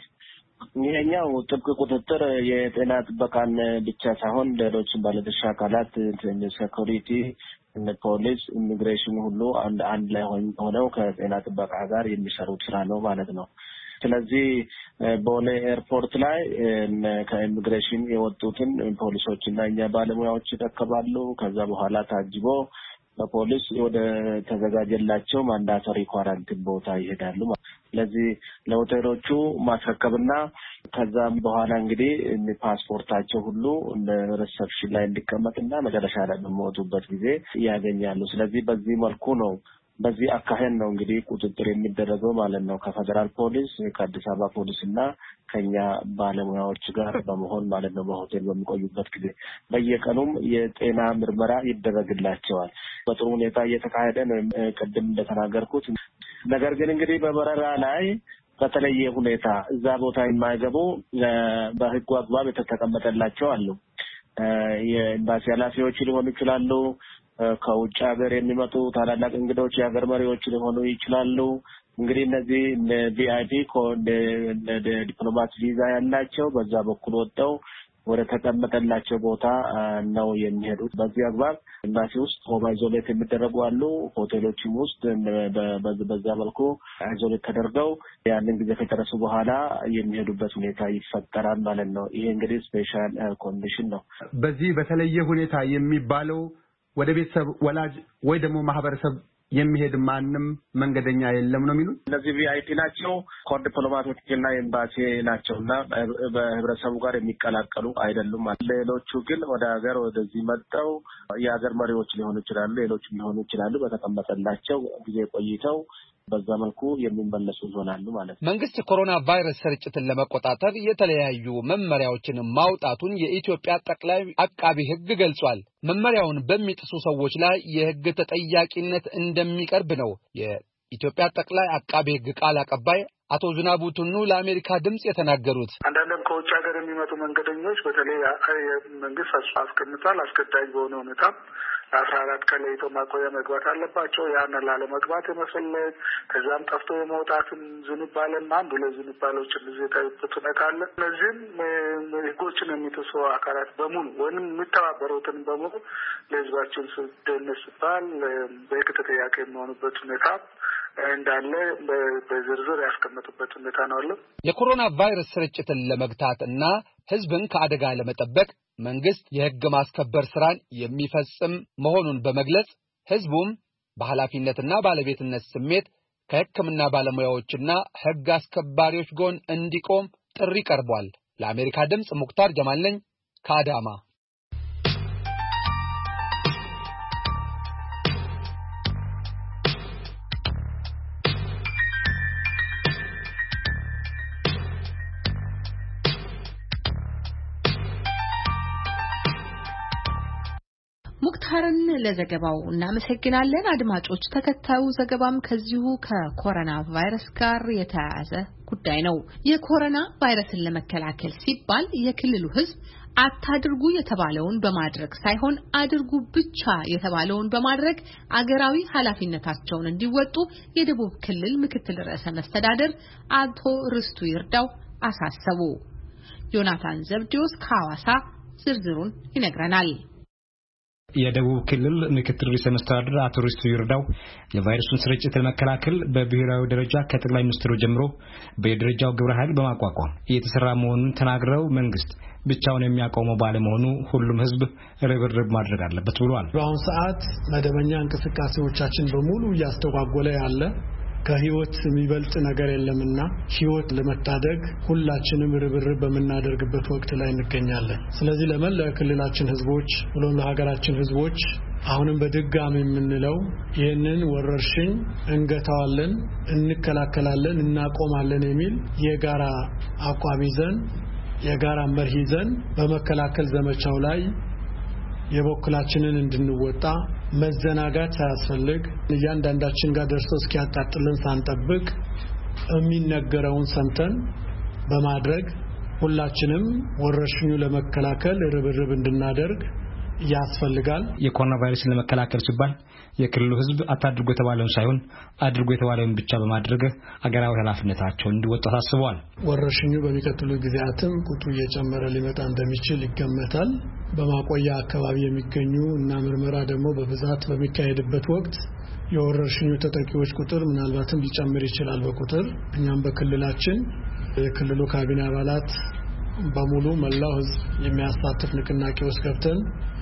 ይሄኛው ጥብቅ ቁጥጥር የጤና ጥበቃን ብቻ ሳይሆን ሌሎች ባለድርሻ አካላት ሴኩሪቲ፣ ፖሊስ፣ ኢሚግሬሽን ሁሉ አንድ ላይ ሆነው ከጤና ጥበቃ ጋር የሚሰሩት ስራ ነው ማለት ነው። ስለዚህ ቦሌ ኤርፖርት ላይ ከኢሚግሬሽን የወጡትን ፖሊሶችና እኛ ባለሙያዎች ይተከባሉ። ከዛ በኋላ ታጅቦ በፖሊስ ወደ ተዘጋጀላቸው ማንዳቶሪ ኳራንቲን ቦታ ይሄዳሉ። ስለዚህ ለሆቴሎቹ ማስረከብና ከዛም በኋላ እንግዲህ ፓስፖርታቸው ሁሉ ሪሰፕሽን ላይ እንዲቀመጥና መጨረሻ ላይ በሚወጡበት ጊዜ ያገኛሉ። ስለዚህ በዚህ መልኩ ነው በዚህ አካሄድ ነው እንግዲህ ቁጥጥር የሚደረገው ማለት ነው። ከፌደራል ፖሊስ ከአዲስ አበባ ፖሊስና ከኛ ባለሙያዎች ጋር በመሆን ማለት ነው። በሆቴል በሚቆዩበት ጊዜ በየቀኑም የጤና ምርመራ ይደረግላቸዋል። በጥሩ ሁኔታ እየተካሄደ ነው ቅድም እንደተናገርኩት። ነገር ግን እንግዲህ በበረራ ላይ በተለየ ሁኔታ እዛ ቦታ የማይገቡ በህጉ አግባብ የተቀመጠላቸው አሉ። የኤምባሲ ኃላፊዎች ሊሆኑ ይችላሉ። ከውጭ ሀገር የሚመጡ ታላላቅ እንግዶች የሀገር መሪዎች ሊሆኑ ይችላሉ። እንግዲህ እነዚህ ቪአይፒ ዲፕሎማት ቪዛ ያላቸው በዛ በኩል ወጣው ወደ ተቀመጠላቸው ቦታ ነው የሚሄዱት። በዚህ አግባብ ኤምባሲ ውስጥ ሆም አይዞሌት የሚደረጉ አሉ። ሆቴሎችም ውስጥ በዛ መልኩ አይዞሌት ተደርገው ያንን ጊዜ ከጨረሱ በኋላ የሚሄዱበት ሁኔታ ይፈጠራል ማለት ነው። ይሄ እንግዲህ ስፔሻል ኮንዲሽን ነው። በዚህ በተለየ ሁኔታ የሚባለው ወደ ቤተሰብ ወላጅ ወይ ደግሞ ማህበረሰብ የሚሄድ ማንም መንገደኛ የለም ነው የሚሉት። እነዚህ ቪአይፒ ናቸው፣ ኮር ዲፕሎማቶችና ኤምባሲ ናቸውና በህብረተሰቡ ጋር የሚቀላቀሉ አይደሉም። ሌሎቹ ግን ወደ ሀገር ወደዚህ መጥተው የሀገር መሪዎች ሊሆኑ ይችላሉ፣ ሌሎች ሊሆኑ ይችላሉ። በተቀመጠላቸው ጊዜ ቆይተው በዛ መልኩ የሚመለሱ ይሆናሉ ማለት ነው። መንግስት ኮሮና ቫይረስ ስርጭትን ለመቆጣጠር የተለያዩ መመሪያዎችን ማውጣቱን የኢትዮጵያ ጠቅላይ አቃቢ ሕግ ገልጿል። መመሪያውን በሚጥሱ ሰዎች ላይ የሕግ ተጠያቂነት እንደሚቀርብ ነው የኢትዮጵያ ጠቅላይ አቃቢ ሕግ ቃል አቀባይ አቶ ዝናቡ ቱኑ ለአሜሪካ ድምጽ የተናገሩት። አንዳንድም ከውጭ ሀገር የሚመጡ መንገደኞች በተለይ መንግስት አስቀምጧል። አስገዳጅ በሆነ ሁኔታ 14 ቀን ለይቶ ማቆያ መግባት አለባቸው። ያንን ላለመግባት የመፈለግ ከዛም ጠፍቶ የመውጣትን ዝንባሌና አንዱ ለዝንባሌዎች የታዩበት ሁኔታ አለ። እነዚህም ህጎችን የሚጥሱ አካላት በሙሉ ወይም የሚተባበሩትን በሙሉ ለህዝባችን ደህንነት ሲባል በህግ ተጠያቂ የሚሆኑበት ሁኔታ እንዳለ በዝርዝር ያስቀመጡበት ሁኔታ ነው አለ። የኮሮና ቫይረስ ስርጭትን ለመግታትና ህዝብን ከአደጋ ለመጠበቅ መንግስት የህግ ማስከበር ስራን የሚፈጽም መሆኑን በመግለጽ ህዝቡም በኃላፊነትና ባለቤትነት ስሜት ከህክምና ባለሙያዎችና ህግ አስከባሪዎች ጎን እንዲቆም ጥሪ ቀርቧል። ለአሜሪካ ድምጽ ሙክታር ጀማል ነኝ ከአዳማ። ሙክታርን ለዘገባው እናመሰግናለን። አድማጮች ተከታዩ ዘገባም ከዚሁ ከኮሮና ቫይረስ ጋር የተያያዘ ጉዳይ ነው። የኮሮና ቫይረስን ለመከላከል ሲባል የክልሉ ሕዝብ አታድርጉ የተባለውን በማድረግ ሳይሆን አድርጉ ብቻ የተባለውን በማድረግ አገራዊ ኃላፊነታቸውን እንዲወጡ የደቡብ ክልል ምክትል ርዕሰ መስተዳድር አቶ ርስቱ ይርዳው አሳሰቡ። ዮናታን ዘብዲዮስ ከሐዋሳ ዝርዝሩን ይነግረናል። የደቡብ ክልል ምክትል ርዕሰ መስተዳድር አቶ ርስቱ ይርዳው የቫይረሱን ስርጭት ለመከላከል በብሔራዊ ደረጃ ከጠቅላይ ሚኒስትሩ ጀምሮ በየደረጃው ግብረ ኃይል በማቋቋም እየተሰራ መሆኑን ተናግረው መንግስት ብቻውን የሚያቆመው ባለመሆኑ ሁሉም ህዝብ ርብርብ ማድረግ አለበት ብለዋል። በአሁኑ ሰዓት መደበኛ እንቅስቃሴዎቻችን በሙሉ እያስተጓጎለ ያለ ከህይወት የሚበልጥ ነገር የለምና ህይወት ለመታደግ ሁላችንም ርብርብ በመናደርግበት ወቅት ላይ እንገኛለን። ስለዚህ ለመላው ክልላችን ህዝቦች ብሎም ለሀገራችን ህዝቦች አሁንም በድጋሚ የምንለው ይህንን ወረርሽኝ እንገታዋለን፣ እንከላከላለን፣ እናቆማለን የሚል የጋራ አቋም ይዘን የጋራ መርህ ይዘን በመከላከል ዘመቻው ላይ የበኩላችንን እንድንወጣ መዘናጋት ሳያስፈልግ እያንዳንዳችን ጋር ደርሶ እስኪያጣጥልን ሳንጠብቅ የሚነገረውን ሰምተን በማድረግ ሁላችንም ወረርሽኙ ለመከላከል ርብርብ እንድናደርግ ያስፈልጋል። የኮሮና ቫይረስን ለመከላከል ሲባል የክልሉ ህዝብ አታድርጉ የተባለውን ሳይሆን አድርጉ የተባለውን ብቻ በማድረግ አገራዊ ኃላፊነታቸውን እንዲወጡ አሳስበዋል። ወረርሽኙ በሚቀጥሉ ጊዜያትም ቁጥሩ እየጨመረ ሊመጣ እንደሚችል ይገመታል። በማቆያ አካባቢ የሚገኙ እና ምርመራ ደግሞ በብዛት በሚካሄድበት ወቅት የወረርሽኙ ተጠቂዎች ቁጥር ምናልባትም ሊጨምር ይችላል በቁጥር። እኛም በክልላችን የክልሉ ካቢኔ አባላት በሙሉ መላው ህዝብ የሚያሳትፍ ንቅናቄ ውስጥ ገብተን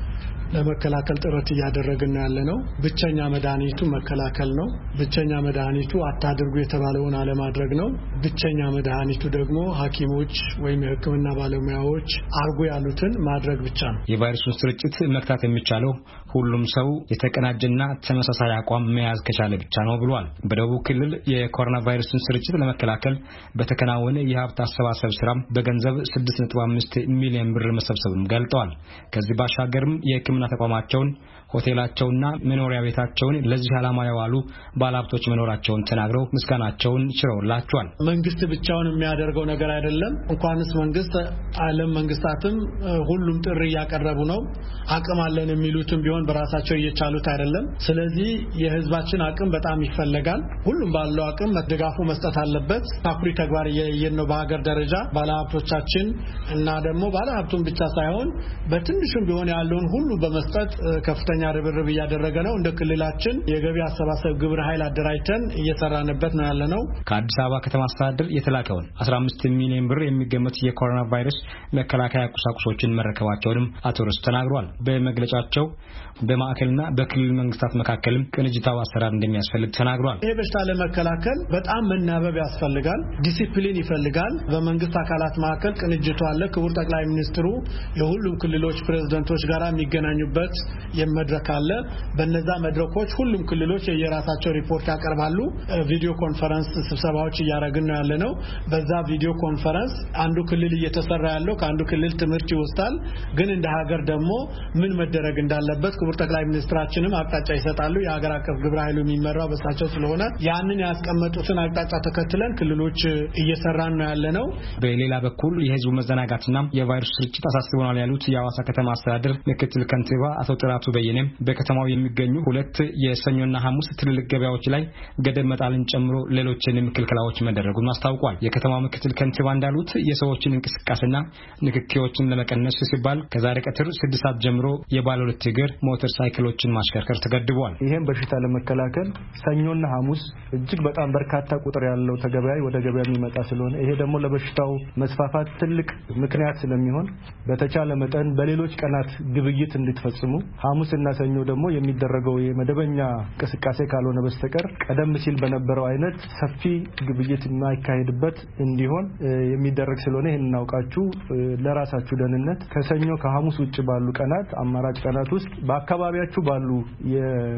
ለመከላከል ጥረት እያደረግን ያለነው ብቸኛ መድኃኒቱ መከላከል ነው። ብቸኛ መድኃኒቱ አታድርጉ የተባለውን አለማድረግ ነው። ብቸኛ መድኃኒቱ ደግሞ ሐኪሞች ወይም የሕክምና ባለሙያዎች አርጉ ያሉትን ማድረግ ብቻ ነው። የቫይረሱን ስርጭት መክታት የሚቻለው ሁሉም ሰው የተቀናጀና ተመሳሳይ አቋም መያዝ ከቻለ ብቻ ነው ብሏል። በደቡብ ክልል የኮሮና ቫይረስን ስርጭት ለመከላከል በተከናወነ የሀብት አሰባሰብ ስራም በገንዘብ 6.5 ሚሊዮን ብር መሰብሰቡን ገልጠዋል። ከዚህ ባሻገርም የሕክምና ተቋማቸውን ሆቴላቸውና መኖሪያ ቤታቸውን ለዚህ ዓላማ ያዋሉ ባለሀብቶች መኖራቸውን ተናግረው ምስጋናቸውን ችረውላቸዋል። መንግስት ብቻውን የሚያደርገው ነገር አይደለም። እንኳንስ መንግስት ዓለም መንግስታትም ሁሉም ጥሪ ያቀረቡ ነው። አቅም አለን የሚሉትም ቢሆን በራሳቸው እየቻሉት አይደለም። ስለዚህ የህዝባችን አቅም በጣም ይፈልጋል። ሁሉም ባለው አቅም ድጋፉ መስጠት አለበት። አኩሪ ተግባር እየየን ነው በሀገር ደረጃ ባለሀብቶቻችን እና ደግሞ ባለሀብቱን ብቻ ሳይሆን በትንሹም ቢሆን ያለውን ሁሉ በመስጠት ከፍተኛ ርብርብ እያደረገ ነው። እንደ ክልላችን የገቢ አሰባሰብ ግብረ ኃይል አደራጅተን እየሰራንበት ነው ያለነው። ከአዲስ አበባ ከተማ አስተዳደር የተላከውን 15 ሚሊዮን ብር የሚገመት የኮሮና ቫይረስ መከላከያ ቁሳቁሶችን መረከባቸውንም አቶ ርስቱ ተናግረዋል። በመግለጫቸው በማዕከልና በክልል መንግስታት መካከልም ቅንጅታዊ አሰራር እንደሚያስፈልግ ተናግረዋል። ይሄ በሽታ ለመከላከል በጣም መናበብ ያስፈልጋል፣ ዲሲፕሊን ይፈልጋል። በመንግስት አካላት መካከል ቅንጅቱ አለ። ክቡር ጠቅላይ ሚኒስትሩ የሁሉም ክልሎች ፕሬዝዳንቶች ጋር የሚገናኙበት የመድረክ አለ። በነዛ መድረኮች ሁሉም ክልሎች የየራሳቸው ሪፖርት ያቀርባሉ። ቪዲዮ ኮንፈረንስ ስብሰባዎች እያደረግን ነው ያለነው። በዛ ቪዲዮ ኮንፈረንስ አንዱ ክልል እየተሰራ ያለው ከአንዱ ክልል ትምህርት ይወስዳል። ግን እንደ ሀገር ደግሞ ምን መደረግ እንዳለበት ክቡር ጠቅላይ ሚኒስትራችንም አቅጣጫ ይሰጣሉ። የሀገር አቀፍ ግብረ ኃይሉ የሚመራው በሳቸው ስለሆነ ያንን ያስቀመጡትን አቅጣጫ ተከትለን ክልሎች እየሰራን ነው ያለነው። በሌላ በኩል የህዝቡ መዘናጋትና የቫይረስ ስርጭት አሳስቦናል ያሉት የሐዋሳ ከተማ አስተዳደር ምክትል ከንቲባ አቶ ጥራቱ በየነም በከተማው የሚገኙ ሁለት የሰኞና ሐሙስ ትልልቅ ገበያዎች ላይ ገደብ መጣልን ጨምሮ ሌሎችንም ክልከላዎች መደረጉን አስታውቋል። የከተማው ምክትል ከንቲባ እንዳሉት የሰዎችን እንቅስቃሴና ንክኪዎችን ለመቀነስ ሲባል ከዛሬ ቀትር 6 ሰዓት ጀምሮ የባለ ሁለት እግር ሞተር ሳይክሎችን ማሽከርከር ተገድቧል። ይሄን በሽታ ለመከላከል ሰኞና ሐሙስ እጅግ በጣም በርካታ ቁጥር ያለው ተገበያይ ወደ ገበያ የሚመጣ ስለሆነ ይሄ ደግሞ ለበሽታው መስፋፋት ትልቅ ምክንያት ስለሚሆን በተቻለ መጠን በሌሎች ቀናት ግብይት እንድትፈጽሙ ሐሙስና ሰኞ ደግሞ የሚደረገው የመደበኛ እንቅስቃሴ ካልሆነ በስተቀር ቀደም ሲል በነበረው አይነት ሰፊ ግብይት የማይካሄድበት እንዲሆን የሚደረግ ስለሆነ ይሄን እናውቃችሁ ለራሳችሁ ደህንነት ከሰኞ ከሐሙስ ውጭ ባሉ ቀናት አማራጭ ቀናት ውስጥ በአካባቢያችሁ ባሉ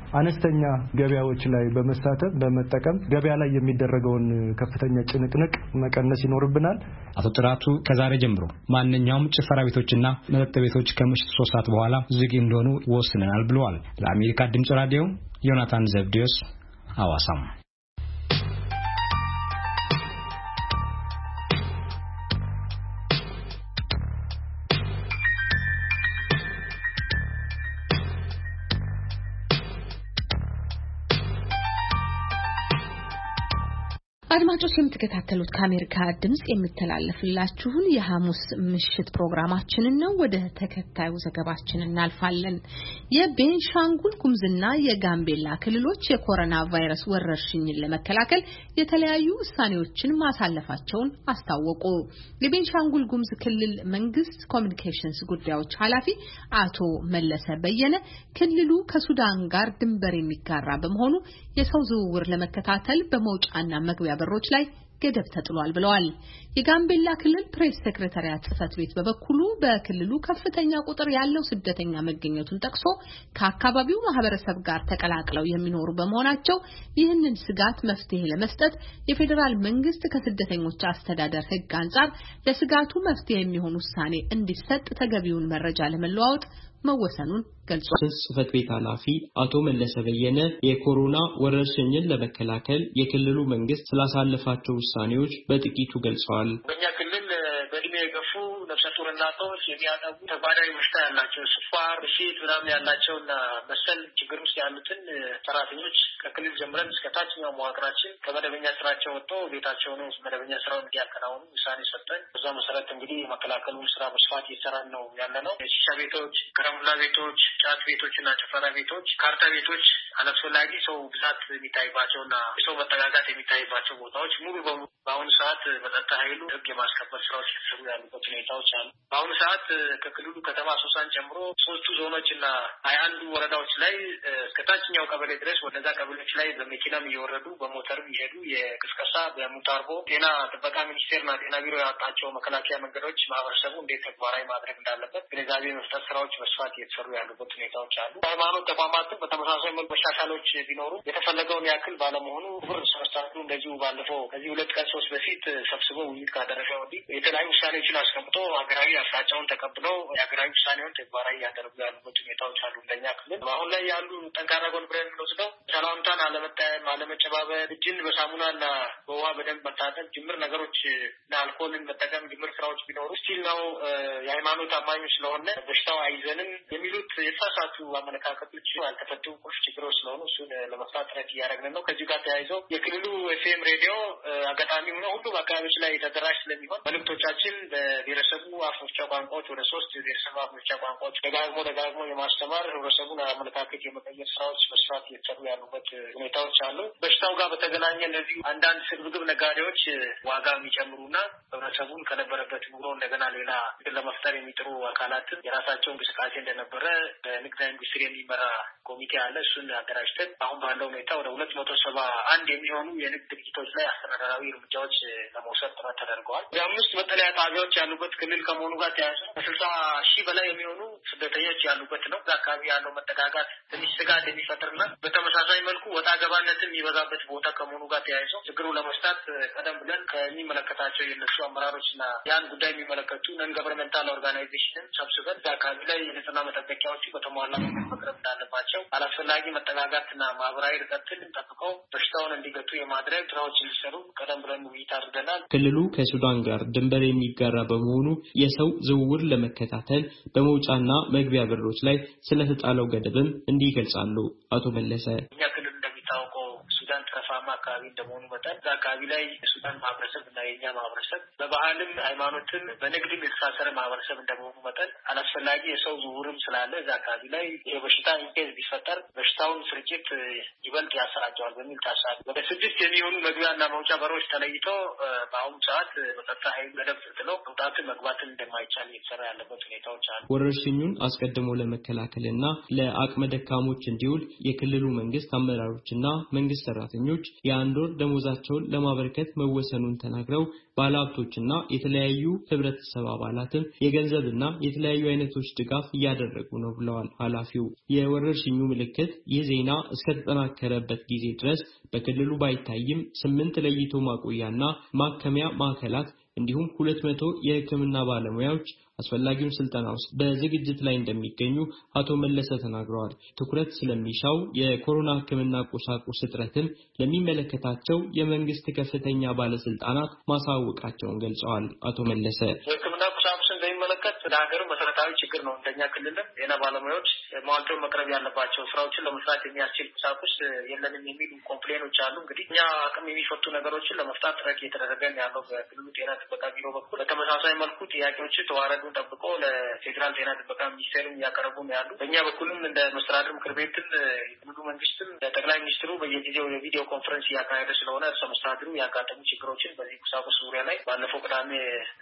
አነስተኛ ገበያዎች ላይ በመሳተፍ በመጠቀም ገበያ ላይ የሚደረገውን ከፍተኛ ጭንቅንቅ መቀነስ ይኖርብናል። አቶ ጥራቱ ከዛሬ ጀምሮ ማንኛውም ጭፈራ ቤቶችና መጠጥ ቤቶች ከምሽቱ 3 ሰዓት በኋላ ዝግ እንደሆኑ ወስነናል ብለዋል። ለአሜሪካ ድምጽ ራዲዮ ዮናታን ዘብዴዎስ ሐዋሳም አድማጮች የምትከታተሉት ከአሜሪካ ድምጽ የሚተላለፍላችሁን የሐሙስ ምሽት ፕሮግራማችንን ነው። ወደ ተከታዩ ዘገባችን እናልፋለን። የቤንሻንጉል ጉሙዝና የጋምቤላ ክልሎች የኮሮና ቫይረስ ወረርሽኝን ለመከላከል የተለያዩ ውሳኔዎችን ማሳለፋቸውን አስታወቁ። የቤንሻንጉል ጉሙዝ ክልል መንግስት ኮሚኒኬሽንስ ጉዳዮች ኃላፊ አቶ መለሰ በየነ ክልሉ ከሱዳን ጋር ድንበር የሚጋራ በመሆኑ የሰው ዝውውር ለመከታተል በመውጫና መግቢያ በሮች ላይ ገደብ ተጥሏል ብለዋል። የጋምቤላ ክልል ፕሬስ ሴክሬታሪያት ጽህፈት ቤት በበኩሉ በክልሉ ከፍተኛ ቁጥር ያለው ስደተኛ መገኘቱን ጠቅሶ ከአካባቢው ማህበረሰብ ጋር ተቀላቅለው የሚኖሩ በመሆናቸው ይህንን ስጋት መፍትሄ ለመስጠት የፌዴራል መንግስት ከስደተኞች አስተዳደር ሕግ አንጻር ለስጋቱ መፍትሄ የሚሆን ውሳኔ እንዲሰጥ ተገቢውን መረጃ ለመለዋወጥ መወሰኑን ገልጿል። ጽህፈት ቤት ኃላፊ አቶ መለሰ በየነ የኮሮና ወረርሽኝን ለመከላከል የክልሉ መንግስት ስላሳለፋቸው ውሳኔዎች በጥቂቱ ገልጸዋል። በእኛ ክልል በእድሜ የገፉ ነፍሰ ጡር እናቶች የሚያጠቡ ተጓዳኝ በሽታ ያላቸው ስኳር፣ በሽታ ምናምን ያላቸውና መሰል ችግር ውስጥ ያሉትን ሰራተኞች ከክልል ጀምረን እስከ ታችኛው መዋቅራችን ከመደበኛ ስራቸው ወጥቶ ቤታቸው ነው መደበኛ ስራውን እንዲያከናውኑ ውሳኔ ሰጠን። በዛ መሰረት እንግዲህ የመከላከሉን ስራ በስፋት እየሰራን ነው ያለነው። የሺሻ ቤቶች፣ ከረሙላ ቤቶች፣ ጫት ቤቶችና ጭፈራ ቤቶች፣ ካርታ ቤቶች አላስፈላጊ ሰው ብዛት የሚታይባቸውና የሰው መጠጋጋት የሚታይባቸው ቦታዎች ሙሉ በሙሉ በአሁኑ ሰዓት በጸጥታ ኃይሉ ህግ የማስከበር ስራዎች እየተሰሩ ያሉበት ሁኔታዎች አሉ። በአሁኑ ሰዓት ከክልሉ ከተማ ሶሳን ጨምሮ 3 ዞኖችና 21 ወረዳዎች ላይ እስከ ታችኛው ቀበሌ ድረስ ወደዛ ቀበሌዎች ላይ በመኪናም እየወረዱ በሞተርም እየሄዱ የቅስቀሳ በሙታርቦ ጤና ጥበቃ ሚኒስቴርና ጤና ቢሮ ያወጣቸው መከላከያ መንገዶች ማህበረሰቡ እንዴት ተግባራዊ ማድረግ እንዳለበት ግንዛቤ መፍጠር ስራዎች በስፋት እየተሰሩ ያሉበት ሁኔታዎች አሉ። ሃይማኖት ተቋማትም በተመሳሳይ መልኩ መሻሻሎች ቢኖሩ የተፈለገውን ያክል ባለመሆኑ ብር ሰስታቱ እንደዚሁ ባለፈው ከዚህ 2 ቀን 3 በፊት ሰብስበው ውይይት ካደረገ ወዲህ የተለያዩ ውሳኔዎችን አስቀምጦ ሀገራዊ አቅጣጫውን ተቀብለው የሀገራዊ ውሳኔውን ተግባራዊ ያደረጉ ያሉበት ሁኔታዎች አሉ። እንደኛ ክልል አሁን ላይ ያሉ ጠንካራ ጎን ብለን የምንወስደው ሰላምታን አለመጠያየም፣ አለመጨባበጥ፣ እጅን በሳሙናና በውሃ በደንብ መታጠብ፣ ጅምር ነገሮች እና አልኮልን መጠቀም ጅምር ስራዎች ቢኖሩ ስቲል ነው የሃይማኖት አማኞች ስለሆነ በሽታው አይዘንም የሚሉት የተሳሳቱ አመለካከቶች ያልተፈቱ ቁልፍ ችግሮች ስለሆኑ እሱን ለመፍታት ጥረት እያደረግን ነው። ከዚህ ጋር ተያይዘው የክልሉ ኤፍኤም ሬዲዮ አጋጣሚ ሆኖ ሁሉም አካባቢዎች ላይ ተደራሽ ስለሚሆን መልእክቶቻችን በብሔረሰቡ አፍ መፍቻ ቋንቋዎች ወደ 3 ብሔረሰብ አፍ መፍቻ ቋንቋዎች ደጋግሞ የማስተማር ህብረተሰቡን አመለካከት የመቀየር ስራዎች በስፋት እየተሰሩ ያሉበት ሁኔታዎች አሉ። በሽታው ጋር በተገናኘ እነዚህ አንዳንድ ስግብግብ ነጋዴዎች ዋጋ የሚጨምሩና ህብረተሰቡን ከነበረበት ኑሮ እንደገና ሌላ ለመፍጠር የሚጥሩ አካላትን የራሳቸው እንቅስቃሴ እንደነበረ በንግድ ኢንዱስትሪ የሚመራ ኮሚቴ አለ። እሱን አደራጅተን አሁን ባለው ሁኔታ ወደ 271 የሚሆኑ የንግድ ድርጅቶች ላይ አስተዳደራዊ እርምጃዎች ለመውሰድ ጥረት ተደርገዋል። የ5 መጠለያ ጣቢያዎች ያሉበት ክልል ከመሆኑ ጋር ተያይዞ ከ60,000 በላይ የሚሆኑ ስደተኞች ያሉበት ነው። እዛ አካባቢ ያለው መጠጋጋት ትንሽ ስጋት የሚፈጥርና በተመሳሳይ መልኩ ወጣ ገባነትም የሚበዛበት ቦታ ከመሆኑ ጋር ተያይዞ ችግሩ ለመፍታት ቀደም ብለን ከሚመለከታቸው የነሱ አመራሮችና ያን ጉዳይ የሚመለከቱ ነን ገቨርንመንታል ኦርጋናይዜሽንን ሰብስበን እዛ አካባቢ ላይ የንጽህና መጠበቂያዎቹ በተሟላ መቅረብ እንዳለባቸው፣ አላስፈላጊ መጠጋጋትና ማህበራዊ ርቀትን ጠብቀው በሽታውን እንዲገቱ የማድረግ ስራዎች እንዲሰሩ ቀደም ብለን ውይይት አድርገናል። ክልሉ ከሱዳን ጋር ድንበር የሚጋራ በመሆኑ የሰው ዝውውር ለመከታተል በመውጫና መግቢያ በሮች ላይ ስለተጣለው ገደብም እንዲህ ይገልጻሉ አቶ መለሰ። እኛ ክልል እንደሚታወቀው ሱዳን ጠረፋማ አካባቢ እንደመሆኑ መጠን እዛ አካባቢ ላይ የሱዳን ማህበረሰብ እና የእኛ ማህበረሰብ በባህልም ሃይማኖትም በንግድም የተሳሰረ ማህበረሰብ እንደመሆኑ መጠን አላስፈላጊ የሰው ዝውውርም ስላለ እዛ አካባቢ ላይ ይህ በሽታ ኢንኬዝ ቢፈጠር በሽታውን ስርጭት ይበልጥ ያሰራጨዋል በሚል ታሳቢ ወደ 6 የሚሆኑ መግቢያና መውጫ በሮች ተለይቶ በአሁኑ ሰዓት በጸጥታ ኃይል ገደብ ጥሎ መውጣትን መግባትን እንደማይቻል እየተሰራ ያለበት ሁኔታዎች አሉ። ወረርሽኙን አስቀድሞ ለመከላከልና ለአቅመ ደካሞች እንዲውል የክልሉ መንግስት አመራሮችና መንግስት ሰራተኞች የአንድ ወር ደሞዛቸውን ለማበርከት መወሰኑን ተናግረው ባለሀብቶችና የተለያዩ ህብረተሰብ አባላትም የገንዘብና የተለያዩ አይነቶች ድጋፍ እያደረጉ ነው ብለዋል ኃላፊው። የወረርሽኙ ምልክት የዜና እስከተጠናከረበት ጊዜ ድረስ በክልሉ ባይታይም 8 ለይቶ ማቆያና ማከሚያ ማዕከላት እንዲሁም 200 የሕክምና ባለሙያዎች አስፈላጊውን ስልጠና ውስጥ በዝግጅት ላይ እንደሚገኙ አቶ መለሰ ተናግረዋል። ትኩረት ስለሚሻው የኮሮና ሕክምና ቁሳቁስ እጥረትን ለሚመለከታቸው የመንግስት ከፍተኛ ባለስልጣናት ማሳወቃቸውን ገልጸዋል። አቶ መለሰ የሕክምና ቁሳቁስን በሚመለከት ለሀገር መሰረታዊ ችግር ነው። እንደኛ ክልል ጤና ባለሙያዎች ሟልተው መቅረብ ያለባቸው ስራዎችን ለመስራት የሚያስችል ቁሳቁስ የለንም የሚሉ ኮምፕሌኖች አሉ። እንግዲህ እኛ አቅም የሚፈቱ ነገሮችን ለመፍታት ጥረት እየተደረገ ያለው በክልሉ ጤና ጥበቃ ቢሮ በኩል በተመሳሳይ መልኩ ጥያቄዎች ተዋረዱ ጠብቆ ለፌዴራል ጤና ጥበቃ ሚኒስቴርም እያቀረቡ ነው ያሉ። በእኛ በኩልም እንደ መስተዳድር ምክር ቤትም የክልሉ መንግስትም ለጠቅላይ ሚኒስትሩ በየጊዜው የቪዲዮ ኮንፈረንስ እያካሄደ ስለሆነ እርሰ መስተዳድሩ ያጋጠሙ ችግሮችን በዚህ ቁሳቁስ ዙሪያ ላይ ባለፈው ቅዳሜ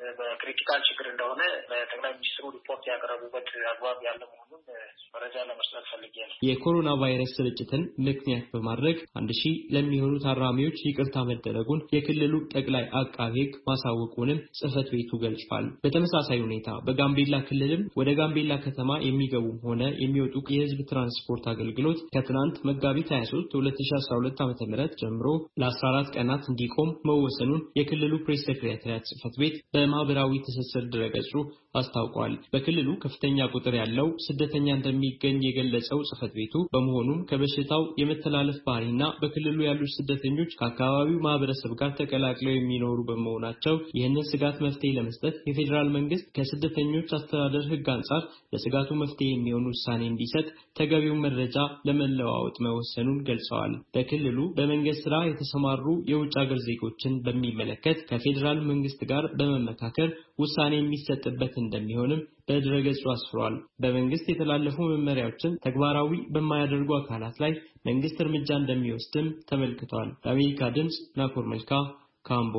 በክሪቲካል ችግር እንደሆነ ለጠቅላይ ሚኒስትሩ ሪፖርት ያቀረቡበት አግባብ ያለ መሆኑን መረጃ ለመስጠት ፈልጌያለሁ። የኮሮና ቫይረስ ስርጭትን ምክንያት በማድረግ 1000 ለሚሆኑ ታራሚዎች ይቅርታ መደረጉን የክልሉ ጠቅላይ አቃቤ ሕግ ማሳወቁንም ጽሕፈት ቤቱ ገልጿል። በተመሳሳይ ሁኔታ በጋምቤላ ክልልም ወደ ጋምቤላ ከተማ የሚገቡም ሆነ የሚወጡ የህዝብ ትራንስፖርት አገልግሎት ከትናንት መጋቢት 23 2012 ዓ.ም ጀምሮ ለ14 ቀናት እንዲቆም መወሰኑን የክልሉ ፕሬስ ሴክሬታሪያት ጽሕፈት ቤት በማህበራዊ ትስስር ድረገጹ አስታውቋል። በክልሉ ከፍተኛ ቁጥር ያለው ስደተኛ እንደሚገኝ የገለጸው ጽሕፈት ቤቱ በመሆኑም ከበሽታው የመተላለፍ ባህሪና በክልሉ ያሉ ስደተኞች ከአካባቢው ማህበረሰብ ጋር ተቀላቅለው የሚኖሩ በመሆናቸው ይህንን ስጋት መፍትሄ ለመስጠት የፌዴራል መንግስት ከስደተኞች አስተዳደር ሕግ አንጻር ለስጋቱ መፍትሄ የሚሆን ውሳኔ እንዲሰጥ ተገቢውን መረጃ ለመለዋወጥ መወሰኑን ገልጸዋል። በክልሉ በመንግስት ስራ የተሰማሩ የውጭ ሀገር ዜጎችን በሚመለከት ከፌዴራል መንግስት ጋር በመመካከር ውሳኔ የሚሰጥበት እንደሚሆንም በድረገጹ አስፍሯል። በመንግስት የተላለፉ መመሪያዎችን ተግባራዊ በማያደርጉ አካላት ላይ መንግስት እርምጃ እንደሚወስድም ተመልክቷል። ለአሜሪካ ድምጽ ናኮር መልካ ካምቦ።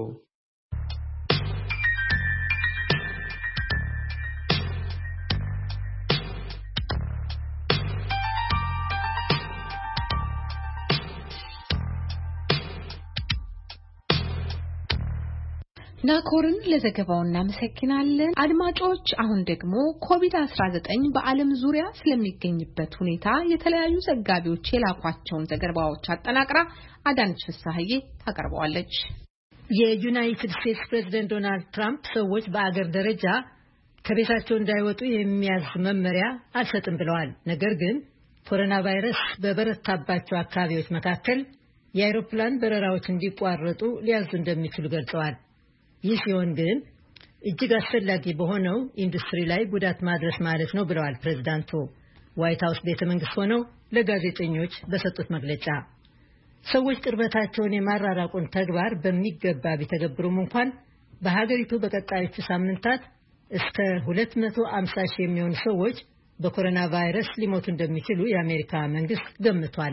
ናኮርን ለዘገባው እናመሰግናለን። አድማጮች አሁን ደግሞ ኮቪድ-19 በዓለም ዙሪያ ስለሚገኝበት ሁኔታ የተለያዩ ዘጋቢዎች የላኳቸውን ዘገባዎች አጠናቅራ አዳነች ፍስሐዬ ታቀርበዋለች። የዩናይትድ ስቴትስ ፕሬዝዳንት ዶናልድ ትራምፕ ሰዎች በአገር ደረጃ ከቤታቸው እንዳይወጡ የሚያዝ መመሪያ አልሰጥም ብለዋል። ነገር ግን ኮሮና ቫይረስ በበረታባቸው አካባቢዎች መካከል የአውሮፕላን በረራዎች እንዲቋረጡ ሊያዙ እንደሚችሉ ገልጸዋል። ይህ ሲሆን ግን እጅግ አስፈላጊ በሆነው ኢንዱስትሪ ላይ ጉዳት ማድረስ ማለት ነው ብለዋል ፕሬዝዳንቱ ዋይት ሃውስ ቤተመንግስት ሆነው ለጋዜጠኞች በሰጡት መግለጫ። ሰዎች ቅርበታቸውን የማራራቁን ተግባር በሚገባ ቢተገብሩም እንኳን በሀገሪቱ በቀጣዮቹ ሳምንታት እስከ 250 ሺህ የሚሆኑ ሰዎች በኮሮና ቫይረስ ሊሞቱ እንደሚችሉ የአሜሪካ መንግስት ገምቷል።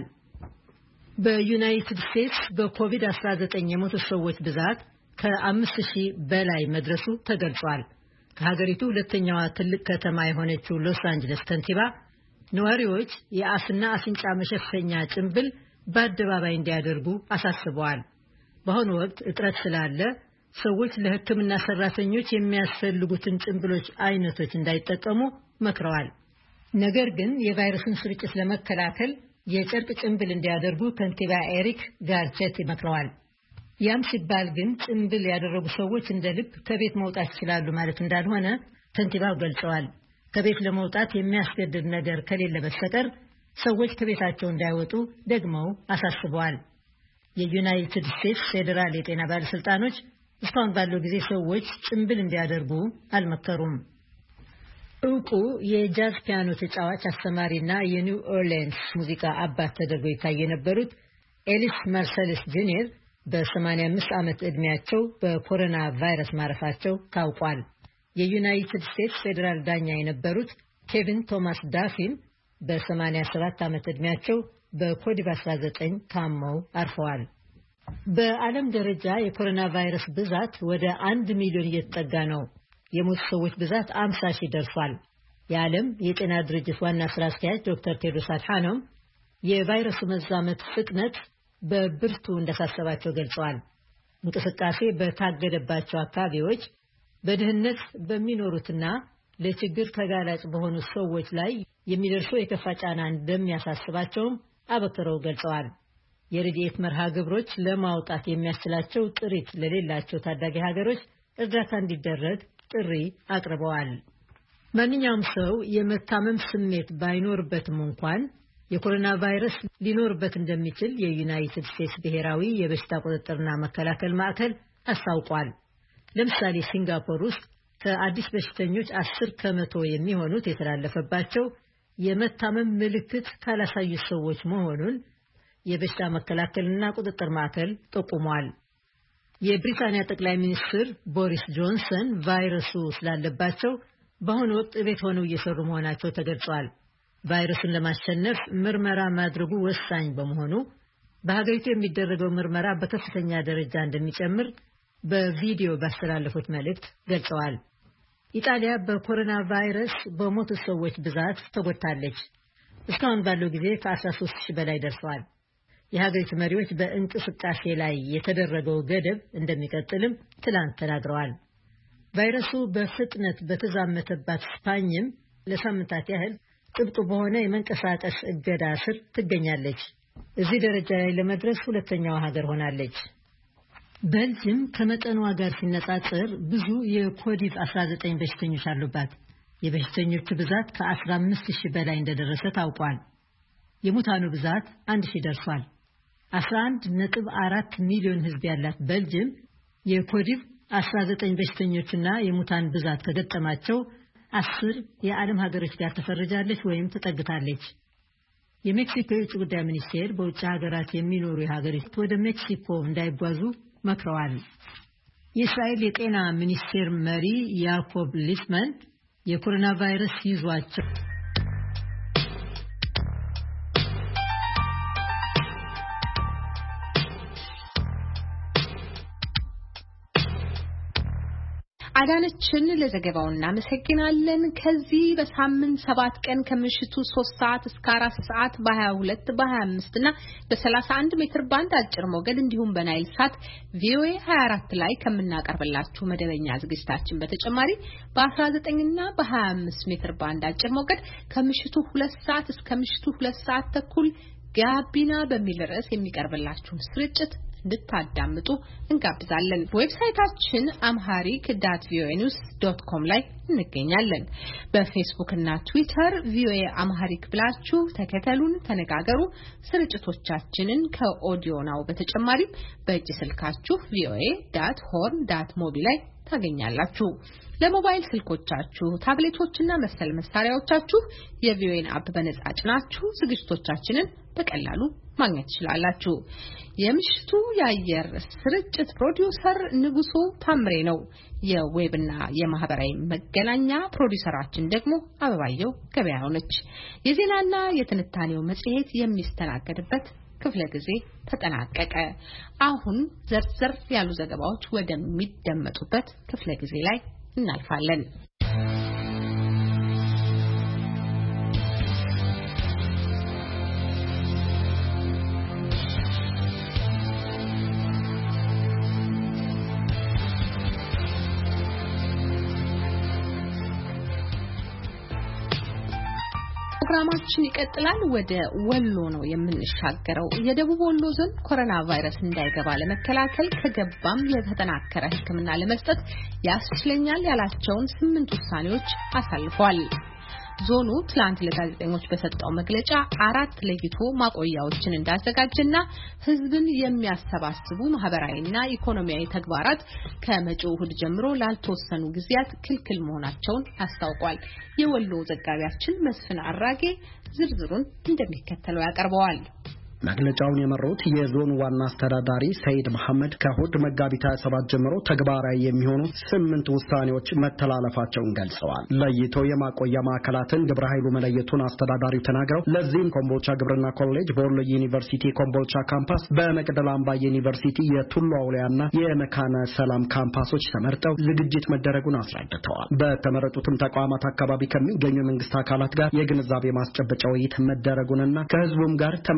በዩናይትድ ስቴትስ በኮቪድ-19 የሞቱ ሰዎች ብዛት ከ5000 በላይ መድረሱ ተገልጿል። ከሀገሪቱ ሁለተኛዋ ትልቅ ከተማ የሆነችው ሎስ አንጀለስ ከንቲባ ነዋሪዎች የአፍና አፍንጫ መሸፈኛ ጭንብል በአደባባይ እንዲያደርጉ አሳስበዋል። በአሁኑ ወቅት እጥረት ስላለ ሰዎች ለሕክምና ሰራተኞች የሚያስፈልጉትን ጭንብሎች አይነቶች እንዳይጠቀሙ መክረዋል። ነገር ግን የቫይረሱን ስርጭት ለመከላከል የጨርቅ ጭንብል እንዲያደርጉ ከንቲባ ኤሪክ ጋርቼት መክረዋል። ያም ሲባል ግን ጭንብል ያደረጉ ሰዎች እንደ ልብ ከቤት መውጣት ይችላሉ ማለት እንዳልሆነ ከንቲባው ገልጸዋል። ከቤት ለመውጣት የሚያስገድድ ነገር ከሌለ በስተቀር ሰዎች ከቤታቸው እንዳይወጡ ደግመው አሳስበዋል። የዩናይትድ ስቴትስ ፌዴራል የጤና ባለስልጣኖች እስካሁን ባለው ጊዜ ሰዎች ጭንብል እንዲያደርጉ አልመከሩም። እውቁ የጃዝ ፒያኖ ተጫዋች አስተማሪና የኒው ኦርሊንስ ሙዚቃ አባት ተደርገው ይታይ የነበሩት ኤሊስ ማርሰልስ ጁኒየር በ85 ዓመት ዕድሜያቸው በኮሮና ቫይረስ ማረፋቸው ታውቋል። የዩናይትድ ስቴትስ ፌዴራል ዳኛ የነበሩት ኬቪን ቶማስ ዳፊም በ87 ዓመት ዕድሜያቸው በኮቪድ-19 ታመው አርፈዋል። በዓለም ደረጃ የኮሮና ቫይረስ ብዛት ወደ 1 ሚሊዮን እየተጠጋ ነው። የሞቱ ሰዎች ብዛት 50 ሺህ ደርሷል። የዓለም የጤና ድርጅት ዋና ስራ አስኪያጅ ዶክተር ቴድሮስ አድሓኖም የቫይረሱ መዛመት ፍጥነት በብርቱ እንደሳሰባቸው ገልጸዋል። እንቅስቃሴ በታገደባቸው አካባቢዎች በድህነት በሚኖሩትና ለችግር ተጋላጭ በሆኑ ሰዎች ላይ የሚደርሰው የከፋ ጫና እንደሚያሳስባቸውም አበክረው ገልጸዋል። የረድኤት መርሃ ግብሮች ለማውጣት የሚያስችላቸው ጥሪት ለሌላቸው ታዳጊ ሀገሮች እርዳታ እንዲደረግ ጥሪ አቅርበዋል። ማንኛውም ሰው የመታመም ስሜት ባይኖርበትም እንኳን የኮሮና ቫይረስ ሊኖርበት እንደሚችል የዩናይትድ ስቴትስ ብሔራዊ የበሽታ ቁጥጥርና መከላከል ማዕከል አስታውቋል። ለምሳሌ ሲንጋፖር ውስጥ ከአዲስ በሽተኞች 10% የሚሆኑት የተላለፈባቸው የመታመም ምልክት ካላሳዩ ሰዎች መሆኑን የበሽታ መከላከልና ቁጥጥር ማዕከል ጠቁሟል። የብሪታንያ ጠቅላይ ሚኒስትር ቦሪስ ጆንሰን ቫይረሱ ስላለባቸው በአሁኑ ወቅት ቤት ሆነው እየሰሩ መሆናቸው ተገልጿል። ቫይረሱን ለማሸነፍ ምርመራ ማድረጉ ወሳኝ በመሆኑ በሀገሪቱ የሚደረገው ምርመራ በከፍተኛ ደረጃ እንደሚጨምር በቪዲዮ ባስተላለፉት መልእክት ገልጸዋል። ኢጣሊያ በኮሮና ቫይረስ በሞቱ ሰዎች ብዛት ተጎድታለች። እስካሁን ባለው ጊዜ ከ13,000 በላይ ደርሰዋል። የሀገሪቱ መሪዎች በእንቅስቃሴ ላይ የተደረገው ገደብ እንደሚቀጥልም ትላንት ተናግረዋል። ቫይረሱ በፍጥነት በተዛመተባት ስፓኝም ለሳምንታት ያህል ጥብቅ በሆነ የመንቀሳቀስ እገዳ ስር ትገኛለች። እዚህ ደረጃ ላይ ለመድረስ ሁለተኛዋ ሀገር ሆናለች። ቤልጅየም ከመጠኗ ጋር ሲነጻጸር ብዙ የኮቪድ-19 በሽተኞች አሉባት። የበሽተኞቹ ብዛት ከ15,000 በላይ እንደደረሰ ታውቋል። የሙታኑ ብዛት 1,000 ደርሷል። 11.4 ሚሊዮን ሕዝብ ያላት ቤልጅየም የኮቪድ-19 በሽተኞችና የሙታን ብዛት ከገጠማቸው 10 የዓለም ሀገሮች ጋር ተፈርጃለች ወይም ተጠግታለች። የሜክሲኮ የውጭ ጉዳይ ሚኒስቴር በውጭ ሀገራት የሚኖሩ የሀገሪቱ ወደ ሜክሲኮ እንዳይጓዙ መክረዋል። የእስራኤል የጤና ሚኒስቴር መሪ ያዕቆብ ሊፍመን የኮሮና ቫይረስ ይዟቸው አዳነችን ለዘገባው እናመሰግናለን። ከዚህ በሳምንት 7 ቀን ከምሽቱ 3 ሰዓት እስከ 4 ሰዓት በ22 በ25 እና በ31 ሜትር ባንድ አጭር ሞገድ እንዲሁም በናይል ሳት ቪኦኤ 24 ላይ ከምናቀርብላችሁ መደበኛ ዝግጅታችን በተጨማሪ በ19 እና በ25 ሜትር ባንድ አጭር ሞገድ ከምሽቱ 2 ሰዓት እስከ ምሽቱ 2 ሰዓት ተኩል ጋቢና በሚል ርዕስ የሚቀርብላችሁን ስርጭት እንድታዳምጡ እንጋብዛለን። ዌብሳይታችን amharic.voanews.com ላይ እንገኛለን። በፌስቡክ እና ትዊተር ቪኦኤ አምሃሪክ ብላችሁ ተከተሉን፣ ተነጋገሩ። ስርጭቶቻችንን ከኦዲዮ ናው በተጨማሪ በእጅ ስልካችሁ voa.horn.mobi ላይ ታገኛላችሁ። ለሞባይል ስልኮቻችሁ፣ ታብሌቶችና መሰል መሳሪያዎቻችሁ የቪኦኤን አፕ በነጻ ጭናችሁ ዝግጅቶቻችንን በቀላሉ ማግኘት ትችላላችሁ። የምሽቱ የአየር ስርጭት ፕሮዲውሰር ንጉሱ ታምሬ ነው። የዌብና የማህበራዊ መገናኛ ፕሮዲውሰራችን ደግሞ አበባየው ገበያው ነች። የዜናና የትንታኔው መጽሔት የሚስተናገድበት ክፍለ ጊዜ ተጠናቀቀ። አሁን ዘርዘር ያሉ ዘገባዎች ወደሚደመጡበት ክፍለ ጊዜ ላይ እናልፋለን። ፕሮግራማችን ይቀጥላል። ወደ ወሎ ነው የምንሻገረው። የደቡብ ወሎ ዞን ኮሮና ቫይረስ እንዳይገባ ለመከላከል ከገባም የተጠናከረ ሕክምና ለመስጠት ያስችለኛል ያላቸውን 8 ውሳኔዎች አሳልፏል። ዞኑ ትላንት ለጋዜጠኞች በሰጠው መግለጫ 4 ለይቶ ማቆያዎችን እንዳዘጋጀና ህዝብን የሚያሰባስቡ ማህበራዊና ኢኮኖሚያዊ ተግባራት ከመጪው እሁድ ጀምሮ ላልተወሰኑ ጊዜያት ክልክል መሆናቸውን አስታውቋል። የወሎ ዘጋቢያችን መስፍን አራጌ ዝርዝሩን እንደሚከተለው ያቀርበዋል። መግለጫውን የመሩት የዞኑ ዋና አስተዳዳሪ ሰይድ መሐመድ ከእሁድ መጋቢት 27 ጀምሮ ተግባራዊ የሚሆኑ 8 ውሳኔዎች መተላለፋቸውን ገልጸዋል። ለይቶ የማቆያ ማዕከላትን ግብረ ኃይሉ መለየቱን አስተዳዳሪው ተናግረው ለዚህም ኮምቦልቻ ግብርና ኮሌጅ፣ በወሎ ዩኒቨርሲቲ ኮምቦልቻ ካምፓስ፣ በመቅደላ አምባ ዩኒቨርሲቲ የቱሉ አውሊያና የመካነ ሰላም ካምፓሶች ተመርጠው ዝግጅት መደረጉን አስረድተዋል። በተመረጡትም ተቋማት አካባቢ ከሚገኙ የመንግስት አካላት ጋር የግንዛቤ ማስጨበጫ ውይይት መደረጉንና ከህዝቡም ጋር ተመሳሳይ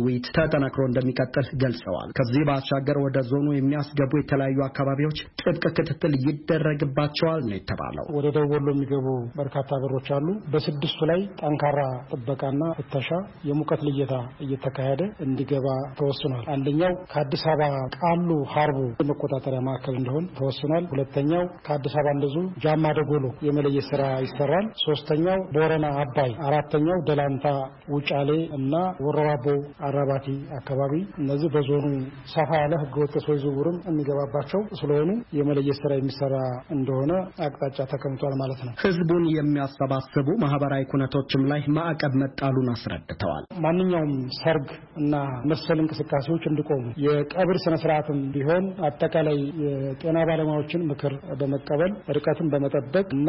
ውይይት ተጠናክሮ እንደሚቀጥል ገልጸዋል። ከዚህ ባሻገር ወደ ዞኑ የሚያስገቡ የተለያዩ አካባቢዎች ጥብቅ ክትትል ይደረግባቸዋል ነው የተባለው። ወደ ደቡብ ወሎ የሚገቡ በርካታ በሮች አሉ። በስድስቱ ላይ ጠንካራ ጥበቃና ፍተሻ፣ የሙቀት ልየታ እየተካሄደ እንዲገባ ተወስኗል። አንደኛው ከአዲስ አበባ ቃሉ ሀርቡ የመቆጣጠሪያ ማዕከል እንደሆነ ተወስኗል። ሁለተኛው ከአዲስ አበባ እንደዚሁ ጃማ ደጎሎ የመለየት ስራ ይሰራል። ሶስተኛው ቦረና አባይ፣ አራተኛው ደላንታ ውጫሌ እና ወረባቦ አራባቲ አካባቢ እነዚህ በዞኑ ሰፋ ያለ ህገወጥ ሰው ዝውውርም የሚገባባቸው ስለሆኑ የመለየት ስራ የሚሰራ እንደሆነ አቅጣጫ ተቀምጧል ማለት ነው። ህዝቡን የሚያሰባስቡ ማህበራዊ ኩነቶችም ላይ ማዕቀብ መጣሉን አስረድተዋል። ማንኛውም ሰርግ እና መሰል እንቅስቃሴዎች እንዲቆሙ፣ የቀብር ስነ ስርዓትም ቢሆን አጠቃላይ የጤና ባለሙያዎችን ምክር በመቀበል ርቀትን በመጠበቅ እና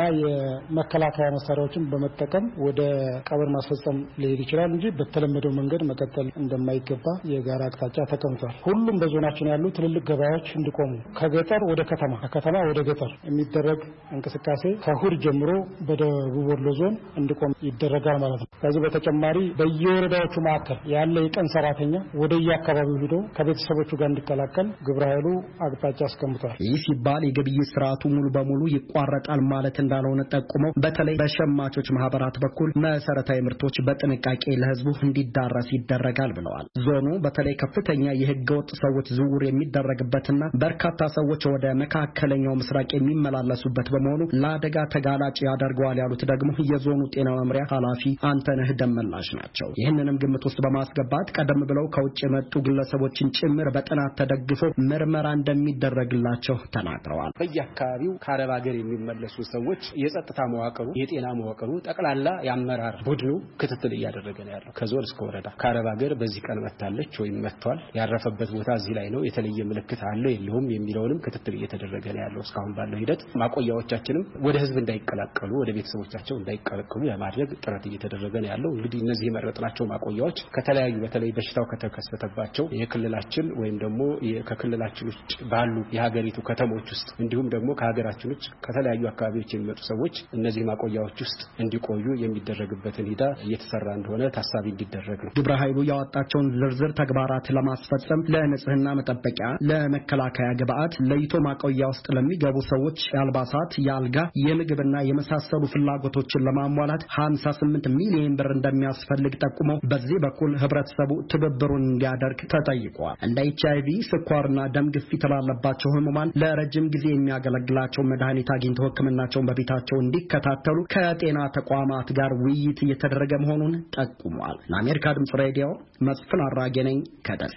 የመከላከያ መሳሪያዎችን በመጠቀም ወደ ቀብር ማስፈጸም ሊሄድ ይችላል እንጂ በተለመደው መንገድ መቀጠል እንደማይገባ የጋራ አቅጣጫ ተቀምጧል። ሁሉም በዞናችን ያሉ ትልልቅ ገበያዎች እንዲቆሙ፣ ከገጠር ወደ ከተማ፣ ከከተማ ወደ ገጠር የሚደረግ እንቅስቃሴ ከእሁድ ጀምሮ በደቡብ ወሎ ዞን እንዲቆም ይደረጋል ማለት ነው። ከዚህ በተጨማሪ በየወረዳዎቹ መካከል ያለ የቀን ሰራተኛ ወደ የአካባቢው ሄዶ ከቤተሰቦቹ ጋር እንዲቀላቀል ግብረ ኃይሉ አቅጣጫ አስቀምጧል። ይህ ሲባል የግብይት ስርዓቱ ሙሉ በሙሉ ይቋረጣል ማለት እንዳልሆነ ጠቁመው በተለይ በሸማቾች ማህበራት በኩል መሰረታዊ ምርቶች በጥንቃቄ ለህዝቡ እንዲዳረስ ይደረጋል ብለዋል። ዞኑ በተለይ ከፍተኛ የህገወጥ ሰዎች ዝውውር የሚደረግበትና በርካታ ሰዎች ወደ መካከለኛው ምስራቅ የሚመላለሱበት በመሆኑ ለአደጋ ተጋላጭ ያደርገዋል ያሉት ደግሞ የዞኑ ጤና መምሪያ ኃላፊ አንተነህ ደመላሽ ናቸው። ይህንንም ግምት ውስጥ በማስገባት ቀደም ብለው ከውጭ የመጡ ግለሰቦችን ጭምር በጥናት ተደግፎ ምርመራ እንደሚደረግላቸው ተናግረዋል። በየአካባቢው ከአረብ ሀገር የሚመለሱ ሰዎች የጸጥታ መዋቅሩ፣ የጤና መዋቅሩ፣ ጠቅላላ የአመራር ቡድኑ ክትትል እያደረገ ነው ያለው ከዞን እስከ ወረዳ። ከአረብ ሀገር በዚህ ቀን መታለች ወይም መጥቷል፣ ያረፈበት ቦታ እዚህ ላይ ነው፣ የተለየ ምልክት አለው የለውም የሚለውንም ክትትል እየተደረገ ነው ያለው። እስካሁን ባለው ሂደት ማቆያዎቻችንም ወደ ህዝብ እንዳይቀላቀሉ፣ ወደ ቤተሰቦቻቸው እንዳይቀላቀሉ ለማድረግ ጥረት እየተደረገ ነው ያለው። እንግዲህ እነዚህ የመረጥናቸው ማቆያዎች ከተለያዩ በተለይ በሽታው ከተከሰተባቸው የክልላችን ወይም ደግሞ ከክልላችን ውጭ ባሉ የሀገሪቱ ከተሞች ውስጥ እንዲሁም ደግሞ ከሀገራችን ውጭ ከተለያዩ አካባቢዎች የሚመጡ ሰዎች እነዚህ ማቆያዎች ውስጥ እንዲቆዩ የሚደረግበትን ሂደት እየተሰራ እንደሆነ ታሳቢ እንዲደረግ ነው። ግብረ ኃይሉ ያወጣቸውን ዝርዝር ተግባራት ለማስፈጸም ለንጽህና መጠበቂያ፣ ለመከላከያ ግብአት፣ ለይቶ ማቆያ ውስጥ ለሚገቡ ሰዎች የአልባሳት፣ የአልጋ፣ የምግብና የመሳሰሉ ፍላጎቶችን ለማሟላት 58 ሚሊዮን ብር እንደሚያስፈልግ ጠቁመው በዚህ በኩል ህብረተሰቡ ትብብሩን እንዲያደርግ ተጠይቋል። እንደ HIV፣ ስኳርና ደም ግፊት ላለባቸው ህሙማን ለረጅም ጊዜ የሚያገለግላቸው መድኃኒት አግኝተው ሕክምናቸውን በቤታቸው እንዲከታተሉ ከጤና ተቋማት ጋር ውይይት እየተደረገ መሆኑን ጠቁሟል። ለአሜሪካ ድምጽ ሬዲዮ መስፍን አራጌ ነኝ ከደሴ።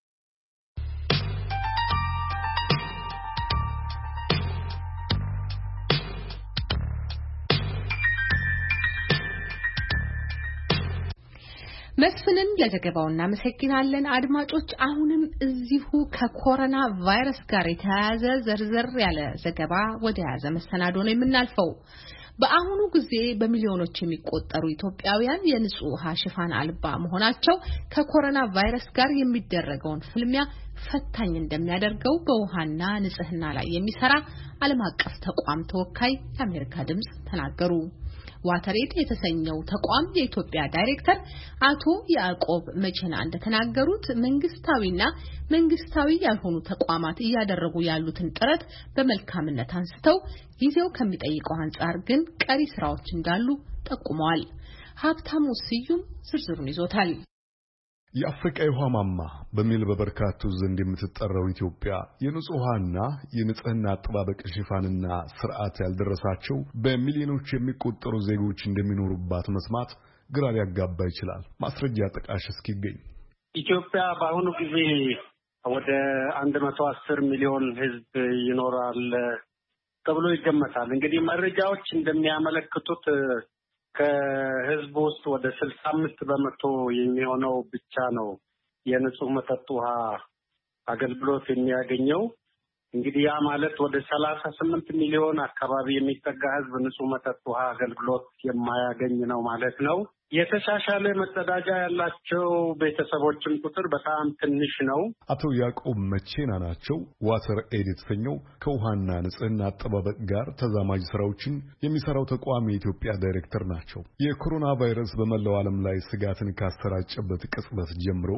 መስፍንን ለዘገባው እናመሰግናለን። አድማጮች፣ አሁንም እዚሁ ከኮሮና ቫይረስ ጋር የተያያዘ ዘርዘር ያለ ዘገባ ወደ ያዘ መሰናዶ ነው የምናልፈው። በአሁኑ ጊዜ በሚሊዮኖች የሚቆጠሩ ኢትዮጵያውያን የንጹህ ውሃ ሽፋን አልባ መሆናቸው ከኮሮና ቫይረስ ጋር የሚደረገውን ፍልሚያ ፈታኝ እንደሚያደርገው በውሃና ንጽህና ላይ የሚሰራ ዓለም አቀፍ ተቋም ተወካይ ለአሜሪካ ድምጽ ተናገሩ። ዋተሬድ የተሰኘው ተቋም የኢትዮጵያ ዳይሬክተር አቶ ያዕቆብ መቼና እንደተናገሩት መንግስታዊና መንግስታዊ ያልሆኑ ተቋማት እያደረጉ ያሉትን ጥረት በመልካምነት አንስተው ጊዜው ከሚጠይቀው አንጻር ግን ቀሪ ስራዎች እንዳሉ ጠቁመዋል። ሀብታሙ ስዩም ዝርዝሩን ይዞታል። የአፍሪካ የውሃ ማማ በሚል በበርካቶች ዘንድ የምትጠራው ኢትዮጵያ የንጹህ ውሃና የንጽህና አጠባበቅ ሽፋንና ስርዓት ያልደረሳቸው በሚሊዮኖች የሚቆጠሩ ዜጎች እንደሚኖሩባት መስማት ግራ ሊያጋባ ይችላል። ማስረጃ ጠቃሽ እስኪገኝ ኢትዮጵያ በአሁኑ ጊዜ ወደ 110 ሚሊዮን ህዝብ ይኖራል ተብሎ ይገመታል። እንግዲህ መረጃዎች እንደሚያመለክቱት ከህዝብ ውስጥ ወደ 65% የሚሆነው ብቻ ነው የንጹህ መጠጥ ውሃ አገልግሎት የሚያገኘው። እንግዲህ ያ ማለት ወደ 38 ሚሊዮን አካባቢ የሚጠጋ ህዝብ ንጹህ መጠጥ ውሃ አገልግሎት የማያገኝ ነው ማለት ነው። የተሻሻለ መጸዳጃ ያላቸው ቤተሰቦችን ቁጥር በጣም ትንሽ ነው። አቶ ያዕቆብ መቼና ናቸው ዋተር ኤድ የተሰኘው ከውሃና ንጽህና አጠባበቅ ጋር ተዛማጅ ስራዎችን የሚሰራው ተቋም የኢትዮጵያ ዳይሬክተር ናቸው። የኮሮና ቫይረስ በመላው ዓለም ላይ ስጋትን ካሰራጨበት ቅጽበት ጀምሮ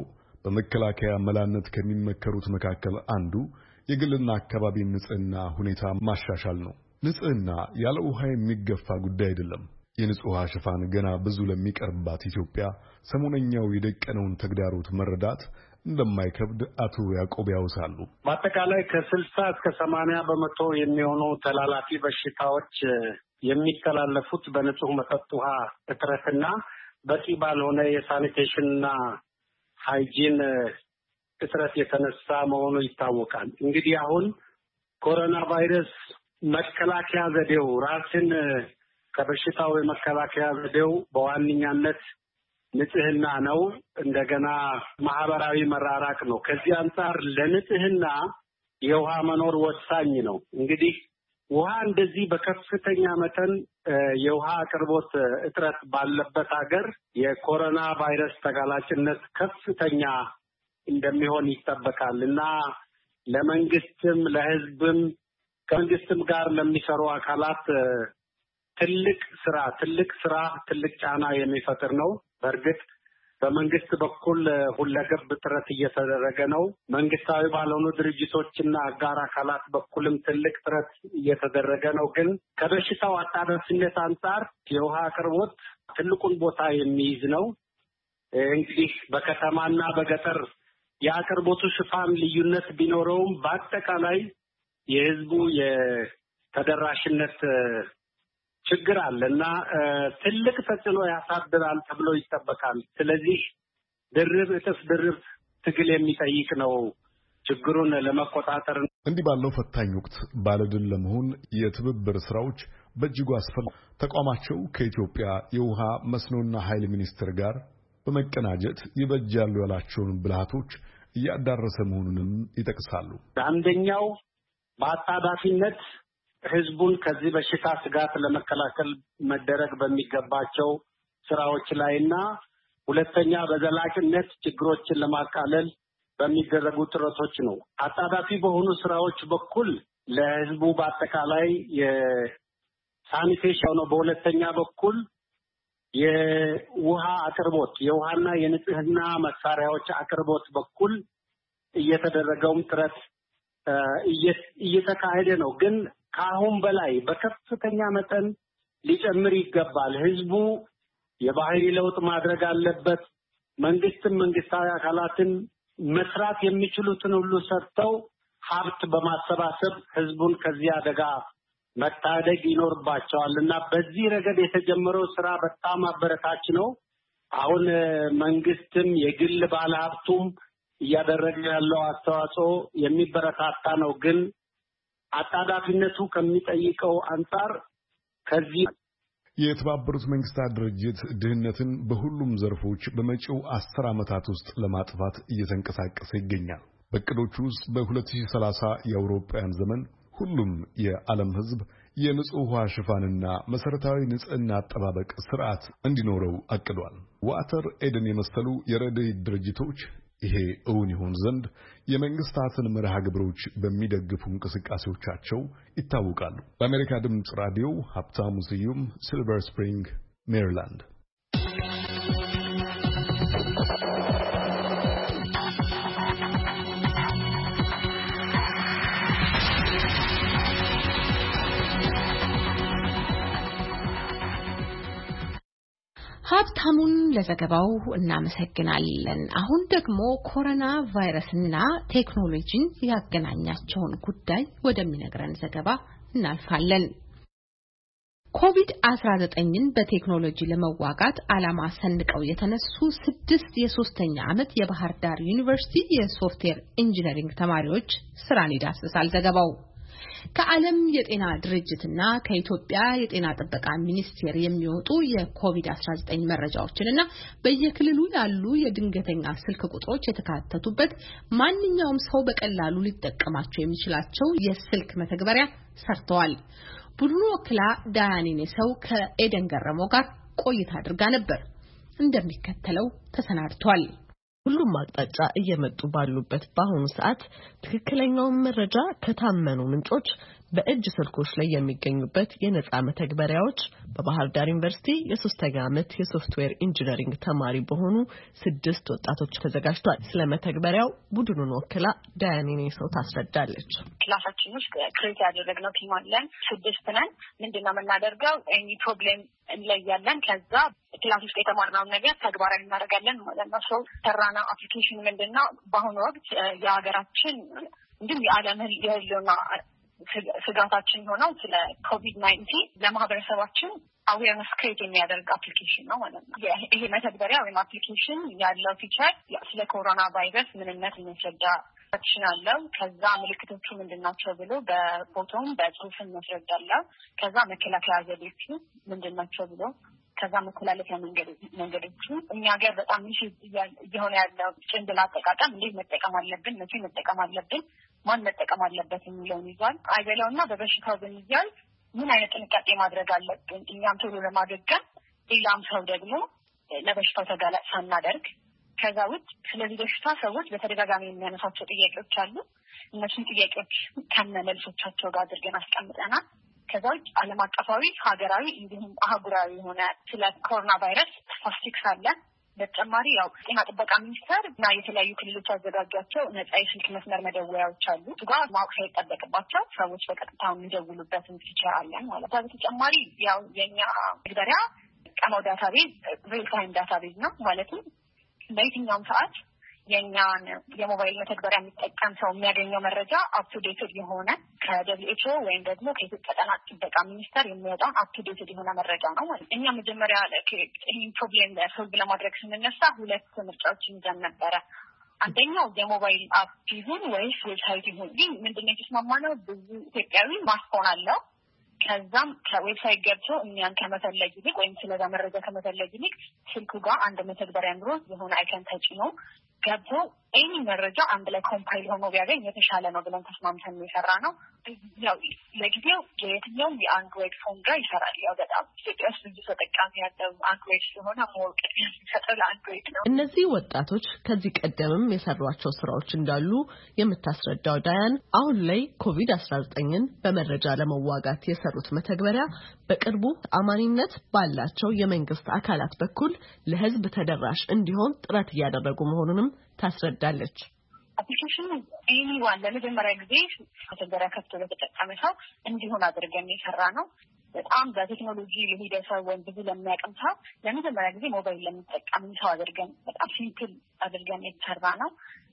በመከላከያ መላነት ከሚመከሩት መካከል አንዱ የግልና አካባቢ ንጽህና ሁኔታ ማሻሻል ነው። ንጽህና ያለ ውሃ የሚገፋ ጉዳይ አይደለም። የንጹህ ውሃ ሽፋን ገና ብዙ ለሚቀርባት ኢትዮጵያ ሰሞነኛው የደቀነውን ተግዳሮት መረዳት እንደማይከብድ አቶ ያዕቆብ ያውሳሉ። በአጠቃላይ ከ60 እስከ 80 በመቶ የሚሆኑ ተላላፊ በሽታዎች የሚተላለፉት በንጹህ መጠጥ ውሃ እጥረትና በቂ ባልሆነ የሳኒቴሽንና ሃይጂን እጥረት የተነሳ መሆኑ ይታወቃል። እንግዲህ አሁን ኮሮና ቫይረስ መከላከያ ዘዴው ራስን ከበሽታው የመከላከያ ዘዴው በዋነኛነት ንጽህና ነው። እንደገና ማህበራዊ መራራቅ ነው። ከዚህ አንፃር ለንጽህና የውሃ መኖር ወሳኝ ነው። እንግዲህ ውሃ እንደዚህ በከፍተኛ መጠን የውሃ አቅርቦት እጥረት ባለበት ሀገር የኮሮና ቫይረስ ተጋላጭነት ከፍተኛ እንደሚሆን ይጠበቃል እና ለመንግስትም ለህዝብም ከመንግስትም ጋር ለሚሰሩ አካላት ትልቅ ጫና የሚፈጥር ነው። በእርግጥ በመንግስት በኩል ሁለገብ ጥረት እየተደረገ ነው። መንግስታዊ ባልሆኑ ድርጅቶችና አጋር አካላት በኩልም ትልቅ ጥረት እየተደረገ ነው። ግን ከበሽታው አጣዳፊነት አንጻር የውሃ አቅርቦት ትልቁን ቦታ የሚይዝ ነው። እንግዲህ በከተማና በገጠር የአቅርቦቱ ሽፋን ልዩነት ቢኖረውም በአጠቃላይ የህዝቡ የተደራሽነት ችግር አለና ትልቅ ተጽዕኖ ያሳድራል ተብሎ ይጠበቃል። ስለዚህ ድርብ ትግል የሚጠይቅ ነው ችግሩን ለመቆጣጠር። እንዲህ ባለው ፈታኝ ወቅት ባለድል ለመሆን የትብብር ስራዎች በእጅጉ አስፈላጊ። ተቋማቸው ከኢትዮጵያ የውሃ መስኖና ኃይል ሚኒስቴር ጋር በመቀናጀት ይበጃሉ ያላቸውን ብልሃቶች እያዳረሰ መሆኑንም ይጠቅሳሉ። አንደኛው በአጣዳፊነት ህዝቡን ከዚህ በሽታ ስጋት ለመከላከል መደረግ በሚገባቸው ስራዎች ላይና ሁለተኛ በዘላቂነት ችግሮችን ለማቃለል በሚደረጉ ጥረቶች ነው። አጣዳፊ በሆኑ ስራዎች በኩል ለህዝቡ በአጠቃላይ የሳኒቴሽን ነው። በሁለተኛ በኩል የውሃ አቅርቦት የውሃና የንጽህና መሳሪያዎች አቅርቦት በኩል እየተደረገውም ጥረት እየተካሄደ ነው። ግን ከአሁን በላይ በከፍተኛ መጠን ሊጨምር ይገባል። ህዝቡ የባህሪ ለውጥ ማድረግ አለበት። መንግስታዊ አካላትን መስራት የሚችሉትን ሁሉ ሰርተው ሀብት በማሰባሰብ ህዝቡን ከዚህ አደጋ መታደግ ይኖርባቸዋል እና በዚህ ረገድ የተጀመረው ስራ በጣም አበረታች ነው። አሁን መንግስትም የግል ባለሀብቱም እያደረገ ያለው አስተዋጽኦ የሚበረታታ ነው። ግን አጣዳፊነቱ ከሚጠይቀው አንጻር ከዚህ የተባበሩት መንግስታት ድርጅት ድህነትን በሁሉም ዘርፎች በመጪው 10 ዓመታት ውስጥ ለማጥፋት እየተንቀሳቀሰ ይገኛል። በእቅዶቹ ውስጥ በ2030 የአውሮፓውያን ዘመን ሁሉም የዓለም ህዝብ የንጹህ ውሃ ሽፋንና መሰረታዊ ንጽህና አጠባበቅ ስርዓት እንዲኖረው አቅዷል። ዋተር ኤድን የመሰሉ የረድኤት ድርጅቶች ይሄ እውን ይሆን ዘንድ የመንግስታትን መርሃ ግብሮች በሚደግፉ እንቅስቃሴዎቻቸው ይታወቃሉ። በአሜሪካ ድምጽ ራዲዮ ሀብታሙ ስዩም፣ ሲልቨር ስፕሪንግ ሜሪላንድ። ሀብታሙን ለዘገባው እናመሰግናለን። አሁን ደግሞ ኮሮና ቫይረስና ቴክኖሎጂን ያገናኛቸውን ጉዳይ ወደሚነግረን ዘገባ እናልፋለን። ኮቪድ-19ን በቴክኖሎጂ ለመዋጋት ዓላማ ሰንቀው የተነሱ 6 የሶስተኛ ዓመት የባህር ዳር ዩኒቨርሲቲ የሶፍትዌር ኢንጂነሪንግ ተማሪዎች ስራን ይዳስሳል ዘገባው። ከዓለም የጤና ድርጅትና ከኢትዮጵያ የጤና ጥበቃ ሚኒስቴር የሚወጡ የኮቪድ-19 መረጃዎችንና በየክልሉ ያሉ የድንገተኛ ስልክ ቁጥሮች የተካተቱበት ማንኛውም ሰው በቀላሉ ሊጠቀማቸው የሚችላቸው የስልክ መተግበሪያ ሰርተዋል። ቡድኑ ወክላ ዳያኔ ሰው ከኤደን ገረመው ጋር ቆይታ አድርጋ ነበር። እንደሚከተለው ተሰናድቷል። ሁሉም አቅጣጫ እየመጡ ባሉበት በአሁኑ ሰዓት ትክክለኛውን መረጃ ከታመኑ ምንጮች በእጅ ስልኮች ላይ የሚገኙበት የነጻ መተግበሪያዎች በባህር ዳር ዩኒቨርሲቲ የ3ኛ ዓመት የሶፍትዌር ኢንጂነሪንግ ተማሪ በሆኑ 6 ወጣቶች ተዘጋጅቷል። ስለ መተግበሪያው ቡድኑን ወክላ ዳያኔ ሰው ታስረዳለች። ክላሳችን ውስጥ ክሬት ያደረግነው ቲም አለን 6 ነን። ምንድነው የምናደርገው? ኤኒ ፕሮብሌም እንለያለን። ከዛ ክላስ ውስጥ የተማርነውን ነገር ተግባራዊ እናደርጋለን ማለት ነው። ሰው ሰራና አፕሊኬሽን ምንድነው በአሁኑ ወቅት የሀገራችን እንዲሁም የዓለም የህልውና ስጋታችን ሆነው ስለ ኮቪድ-19 ለማህበረሰባችን አዌርነስ ክሬት የሚያደርግ አፕሊኬሽን ነው ማለት ነው። ይሄ መተግበሪያ ወይም አፕሊኬሽን ያለው ፊቸር ስለ ኮሮና ቫይረስ ምንነት የሚያስረዳ ሴክሽን አለው። ከዛ ምልክቶቹ ምንድናቸው ብሎ በፎቶም በጽሁፍም ያስረዳል። ከዛ መከላከያ ዘዴዎቹ ምንድናቸው ብሎ ከዛ መተላለፊያ መንገዶቹ እኛ ሀገር በጣም እየሆነ ያለው ጭንብል አጠቃቀም እንዴት መጠቀም አለብን፣ መቼ መጠቀም አለብን፣ ማን መጠቀም አለበት የሚለውን ይዟል። አይበላውና በበሽታው ብንያዝ ምን አይነት ጥንቃቄ ማድረግ አለብን እኛም ቶሎ ለማገገም ሌላም ሰው ደግሞ ለበሽታው ተጋላጭ ሳናደርግ። ከዛ ውጭ ስለዚህ በሽታ ሰዎች በተደጋጋሚ የሚያነሳቸው ጥያቄዎች አሉ። እነሱን ጥያቄዎች ከመመልሶቻቸው ጋር አድርገን አስቀምጠናል። ከዛ ውጭ ዓለም አቀፋዊ፣ ሀገራዊ እንዲሁም አህጉራዊ የሆነ ስለ ኮሮና ቫይረስ ስታቲስቲክስ አለ። በተጨማሪ ያው ጤና ጥበቃ ሚኒስቴር እና የተለያዩ ክልሎች ያዘጋጇቸው ነጻ የስልክ መስመር መደወያዎች አሉ። ጋር ማወቅ ሳይጠበቅባቸው ሰዎች በቀጥታ የሚደውሉበትን ፊቸር አለን ማለት ነው። በተጨማሪ ያው የኛ መተግበሪያ ቀመው ዳታቤዝ ሪል ታይም ዳታቤዝ ነው። ማለትም በየትኛውም ሰዓት የኛን የሞባይል መተግበሪያ የሚጠቀም ሰው የሚያገኘው መረጃ አፕቱዴትድ የሆነ ከደብሊውኤችኦ ወይም ደግሞ ከኢትዮጵያ ጤና ጥበቃ ሚኒስቴር የሚወጣው አፕቱዴትድ የሆነ መረጃ ነው ማለት። እኛ መጀመሪያ ይህን ፕሮብሌም ሶልቭ ለማድረግ ስንነሳ 2 ምርጫዎችን ይዘን ነበረ። አንደኛው የሞባይል አፕ ይሁን ወይስ ዌብሳይት ይሁን። ግን ምንድነው የተስማማነው? ብዙ ኢትዮጵያዊ ስማርትፎን አለው። ከዛም ከዌብሳይት ገብቶ እኛን ከመፈለግ ይልቅ ወይም ስለዛ መረጃ ከመፈለግ ይልቅ ስልኩ ጋር አንድ መተግበሪያ ኑሮ የሆነ አይከን ተጭኖ ገብቶ ኤኒ መረጃ አንድ ላይ ኮምፓይል ሆኖ ቢያገኝ የተሻለ ነው ብለን ተስማምተን የሰራ ነው። ያው ለጊዜው የትኛውም የአንድሮይድ ፎን ጋር ይሰራል። ያው በጣም ኢትዮጵያ ውስጥ ብዙ ተጠቃሚ ያለው አንድሮይድ ስለሆነ ሞር ቅድሚያ የሚሰጠው ለአንድሮይድ ነው። እነዚህ ወጣቶች ከዚህ ቀደምም የሰሯቸው ስራዎች እንዳሉ የምታስረዳው ዳያን አሁን ላይ ኮቪድ-19ን በመረጃ ለመዋጋት የሰሩት መተግበሪያ በቅርቡ አማኒነት ባላቸው የመንግስት አካላት በኩል ለህዝብ ተደራሽ እንዲሆን ጥረት እያደረጉ መሆኑንም ታስረዳለች። አፕሊኬሽኑ ኤኒዋን ለመጀመሪያ ጊዜ መተግበሪያ ከፍቶ ለተጠቀመ ሰው እንዲሆን አድርገን የሰራ ነው። በጣም በቴክኖሎጂ ለሄደ ሰው ወይም ብዙ ለሚያውቅም ሰው ለመጀመሪያ ጊዜ ሞባይል ለሚጠቀም ሰው አድርገን በጣም ሲምፕል አድርገን የተሰራ ነው።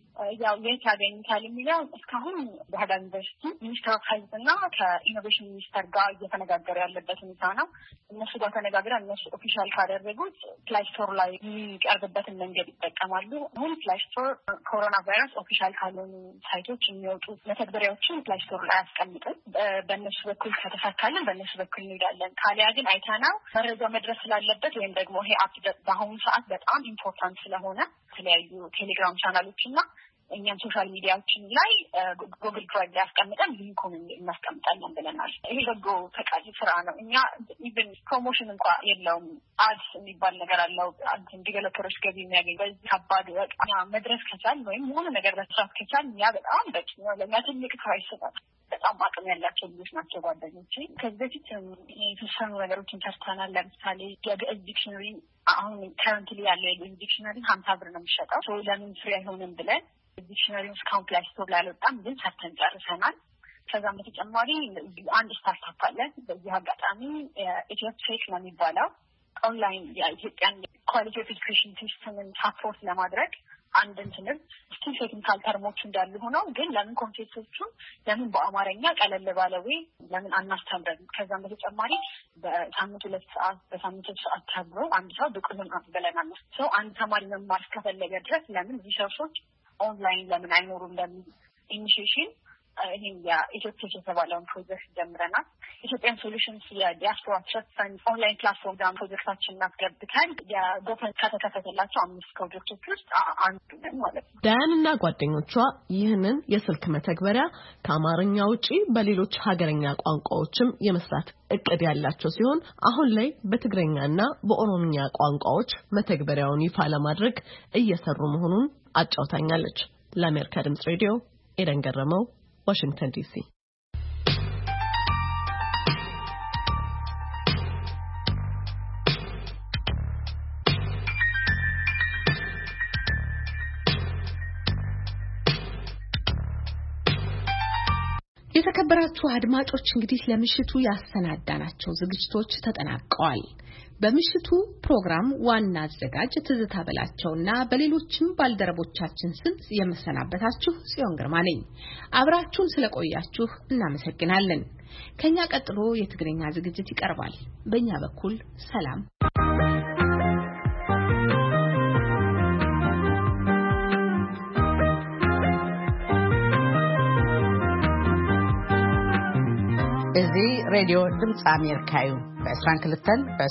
ያው የት ያገኙታል የሚለው እስካሁን ባህር ዳር ዩኒቨርሲቲ ሚኒስትር ኦፍ ሄልዝ እና ከኢኖቬሽን ሚኒስቴር ጋር እየተነጋገሩ ያለበት ሁኔታ ነው። እነሱ ጋር ተነጋግረን እነሱ ኦፊሻል ካደረጉት ፕላይ ስቶር ላይ የሚቀርብበትን መንገድ ይጠቀማሉ። አሁን ፕላይ ስቶር ኮሮና ቫይረስ ኦፊሻል ካልሆኑ ሳይቶች የሚወጡ መተግበሪያዎችን ፕላይ ስቶር ላይ አያስቀምጥም። በእነሱ በኩል ከተሳካልን በእነሱ በኩል እንሄዳለን። ካሊያ ግን አይተና መረጃ መድረስ ስላለበት ወይም ደግሞ ይሄ አፕ በአሁኑ ሰዓት በጣም ኢምፖርታንት ስለሆነ የተለያዩ ቴሌግራም ቻናሎች እና እኛም ሶሻል ሚዲያዎችን ላይ ጉግል ድራይቭ ላይ አስቀምጠን ሊንኩን እናስቀምጣለን ብለናል። ይሄ በጎ ፈቃድ ስራ ነው። እኛ ኢቭን ፕሮሞሽን እንኳን የለውም። አድስ የሚባል ነገር አለው። ዲቨሎፐሮች ገቢ የሚያገኝ በዚህ ከባድ ወቅት መድረስ ከቻል ወይም የሆነ ነገር መስራት ከቻል ያ በጣም በቂ ነው። ለእኛ ትልቅ ፕራይስ ይሰጣል። በጣም አቅም ያላቸው ልጆች ናቸው ጓደኞቼ። ከዚህ በፊት የተወሰኑ ነገሮችን ሰርተናል። ለምሳሌ የግዕዝ ዲክሽነሪ አሁን ከረንትሊ ያለው የግዕዝ ዲክሽነሪ 50 ብር ነው የሚሸጠው። ለምን ፍሪ አይሆንም ብለን ዲክሽነሪውን እስካሁን ፕላይ ስቶር ላይ አልወጣም፣ ግን ሰርተን ጨርሰናል። ከዛም በተጨማሪ አንድ ስታርታፕ አለ። በዚህ አጋጣሚ ኢትዮፕሴክ ነው የሚባለው ኦንላይን የኢትዮጵያን ኳሊቲ ኦፍ ኤዱኬሽን ሲስተምን ሳፖርት ለማድረግ አንድን ትምህርት ስቲል ቴክኒካል ተርሞች እንዳሉ ሆነው ግን ለምን ኮንቴንቶቹን ለምን በአማርኛ ቀለል ባለዌ ለምን አናስተምረን? ከዛም በተጨማሪ በሳምንት 2 ሰዓት በሳምንት 3 ሰዓት ተብሎ አንድ ሰው ብቁ ይሆናል ብለናል። ሰው አንድ ተማሪ መማር እስከፈለገ ድረስ ለምን ሪሰርቾች ኦንላይን ለምን አይኖሩም? ለምን ኢኒሺዬሽን ይህን የኢትዮጵያ የተባለውን ፕሮጀክት ጀምረናል። ኢትዮጵያን ሶሉሽንስ የዲያስፖራ ትረስት ፈንድ ኦንላይን ፕላትፎርም ፕሮጀክታችንን አስገብተን የጎፈን ከተከፈተላቸው 5 ፕሮጀክቶች ውስጥ አንዱ ነን ማለት ነው። ዳያንና ጓደኞቿ ይህንን የስልክ መተግበሪያ ከአማርኛ ውጪ በሌሎች ሀገረኛ ቋንቋዎችም የመስራት እቅድ ያላቸው ሲሆን አሁን ላይ በትግረኛና በኦሮምኛ ቋንቋዎች መተግበሪያውን ይፋ ለማድረግ እየሰሩ መሆኑን አጫውታኛለች። ለአሜሪካ ድምጽ ሬዲዮ ኤደን ገረመው፣ ዋሽንግተን ዲሲ። የተከበራችሁ አድማጮች እንግዲህ ለምሽቱ ያሰናዳናቸው ዝግጅቶች ተጠናቀዋል። በምሽቱ ፕሮግራም ዋና አዘጋጅ ትዝታ በላቸውና በሌሎችም ባልደረቦቻችን ስም የመሰናበታችሁ ጽዮን ግርማ ነኝ። አብራችሁን ስለቆያችሁ እናመሰግናለን። ከኛ ቀጥሎ የትግርኛ ዝግጅት ይቀርባል። በእኛ በኩል ሰላም። እዚ ሬዲዮ ድምፂ ኣሜሪካ እዩ። በ22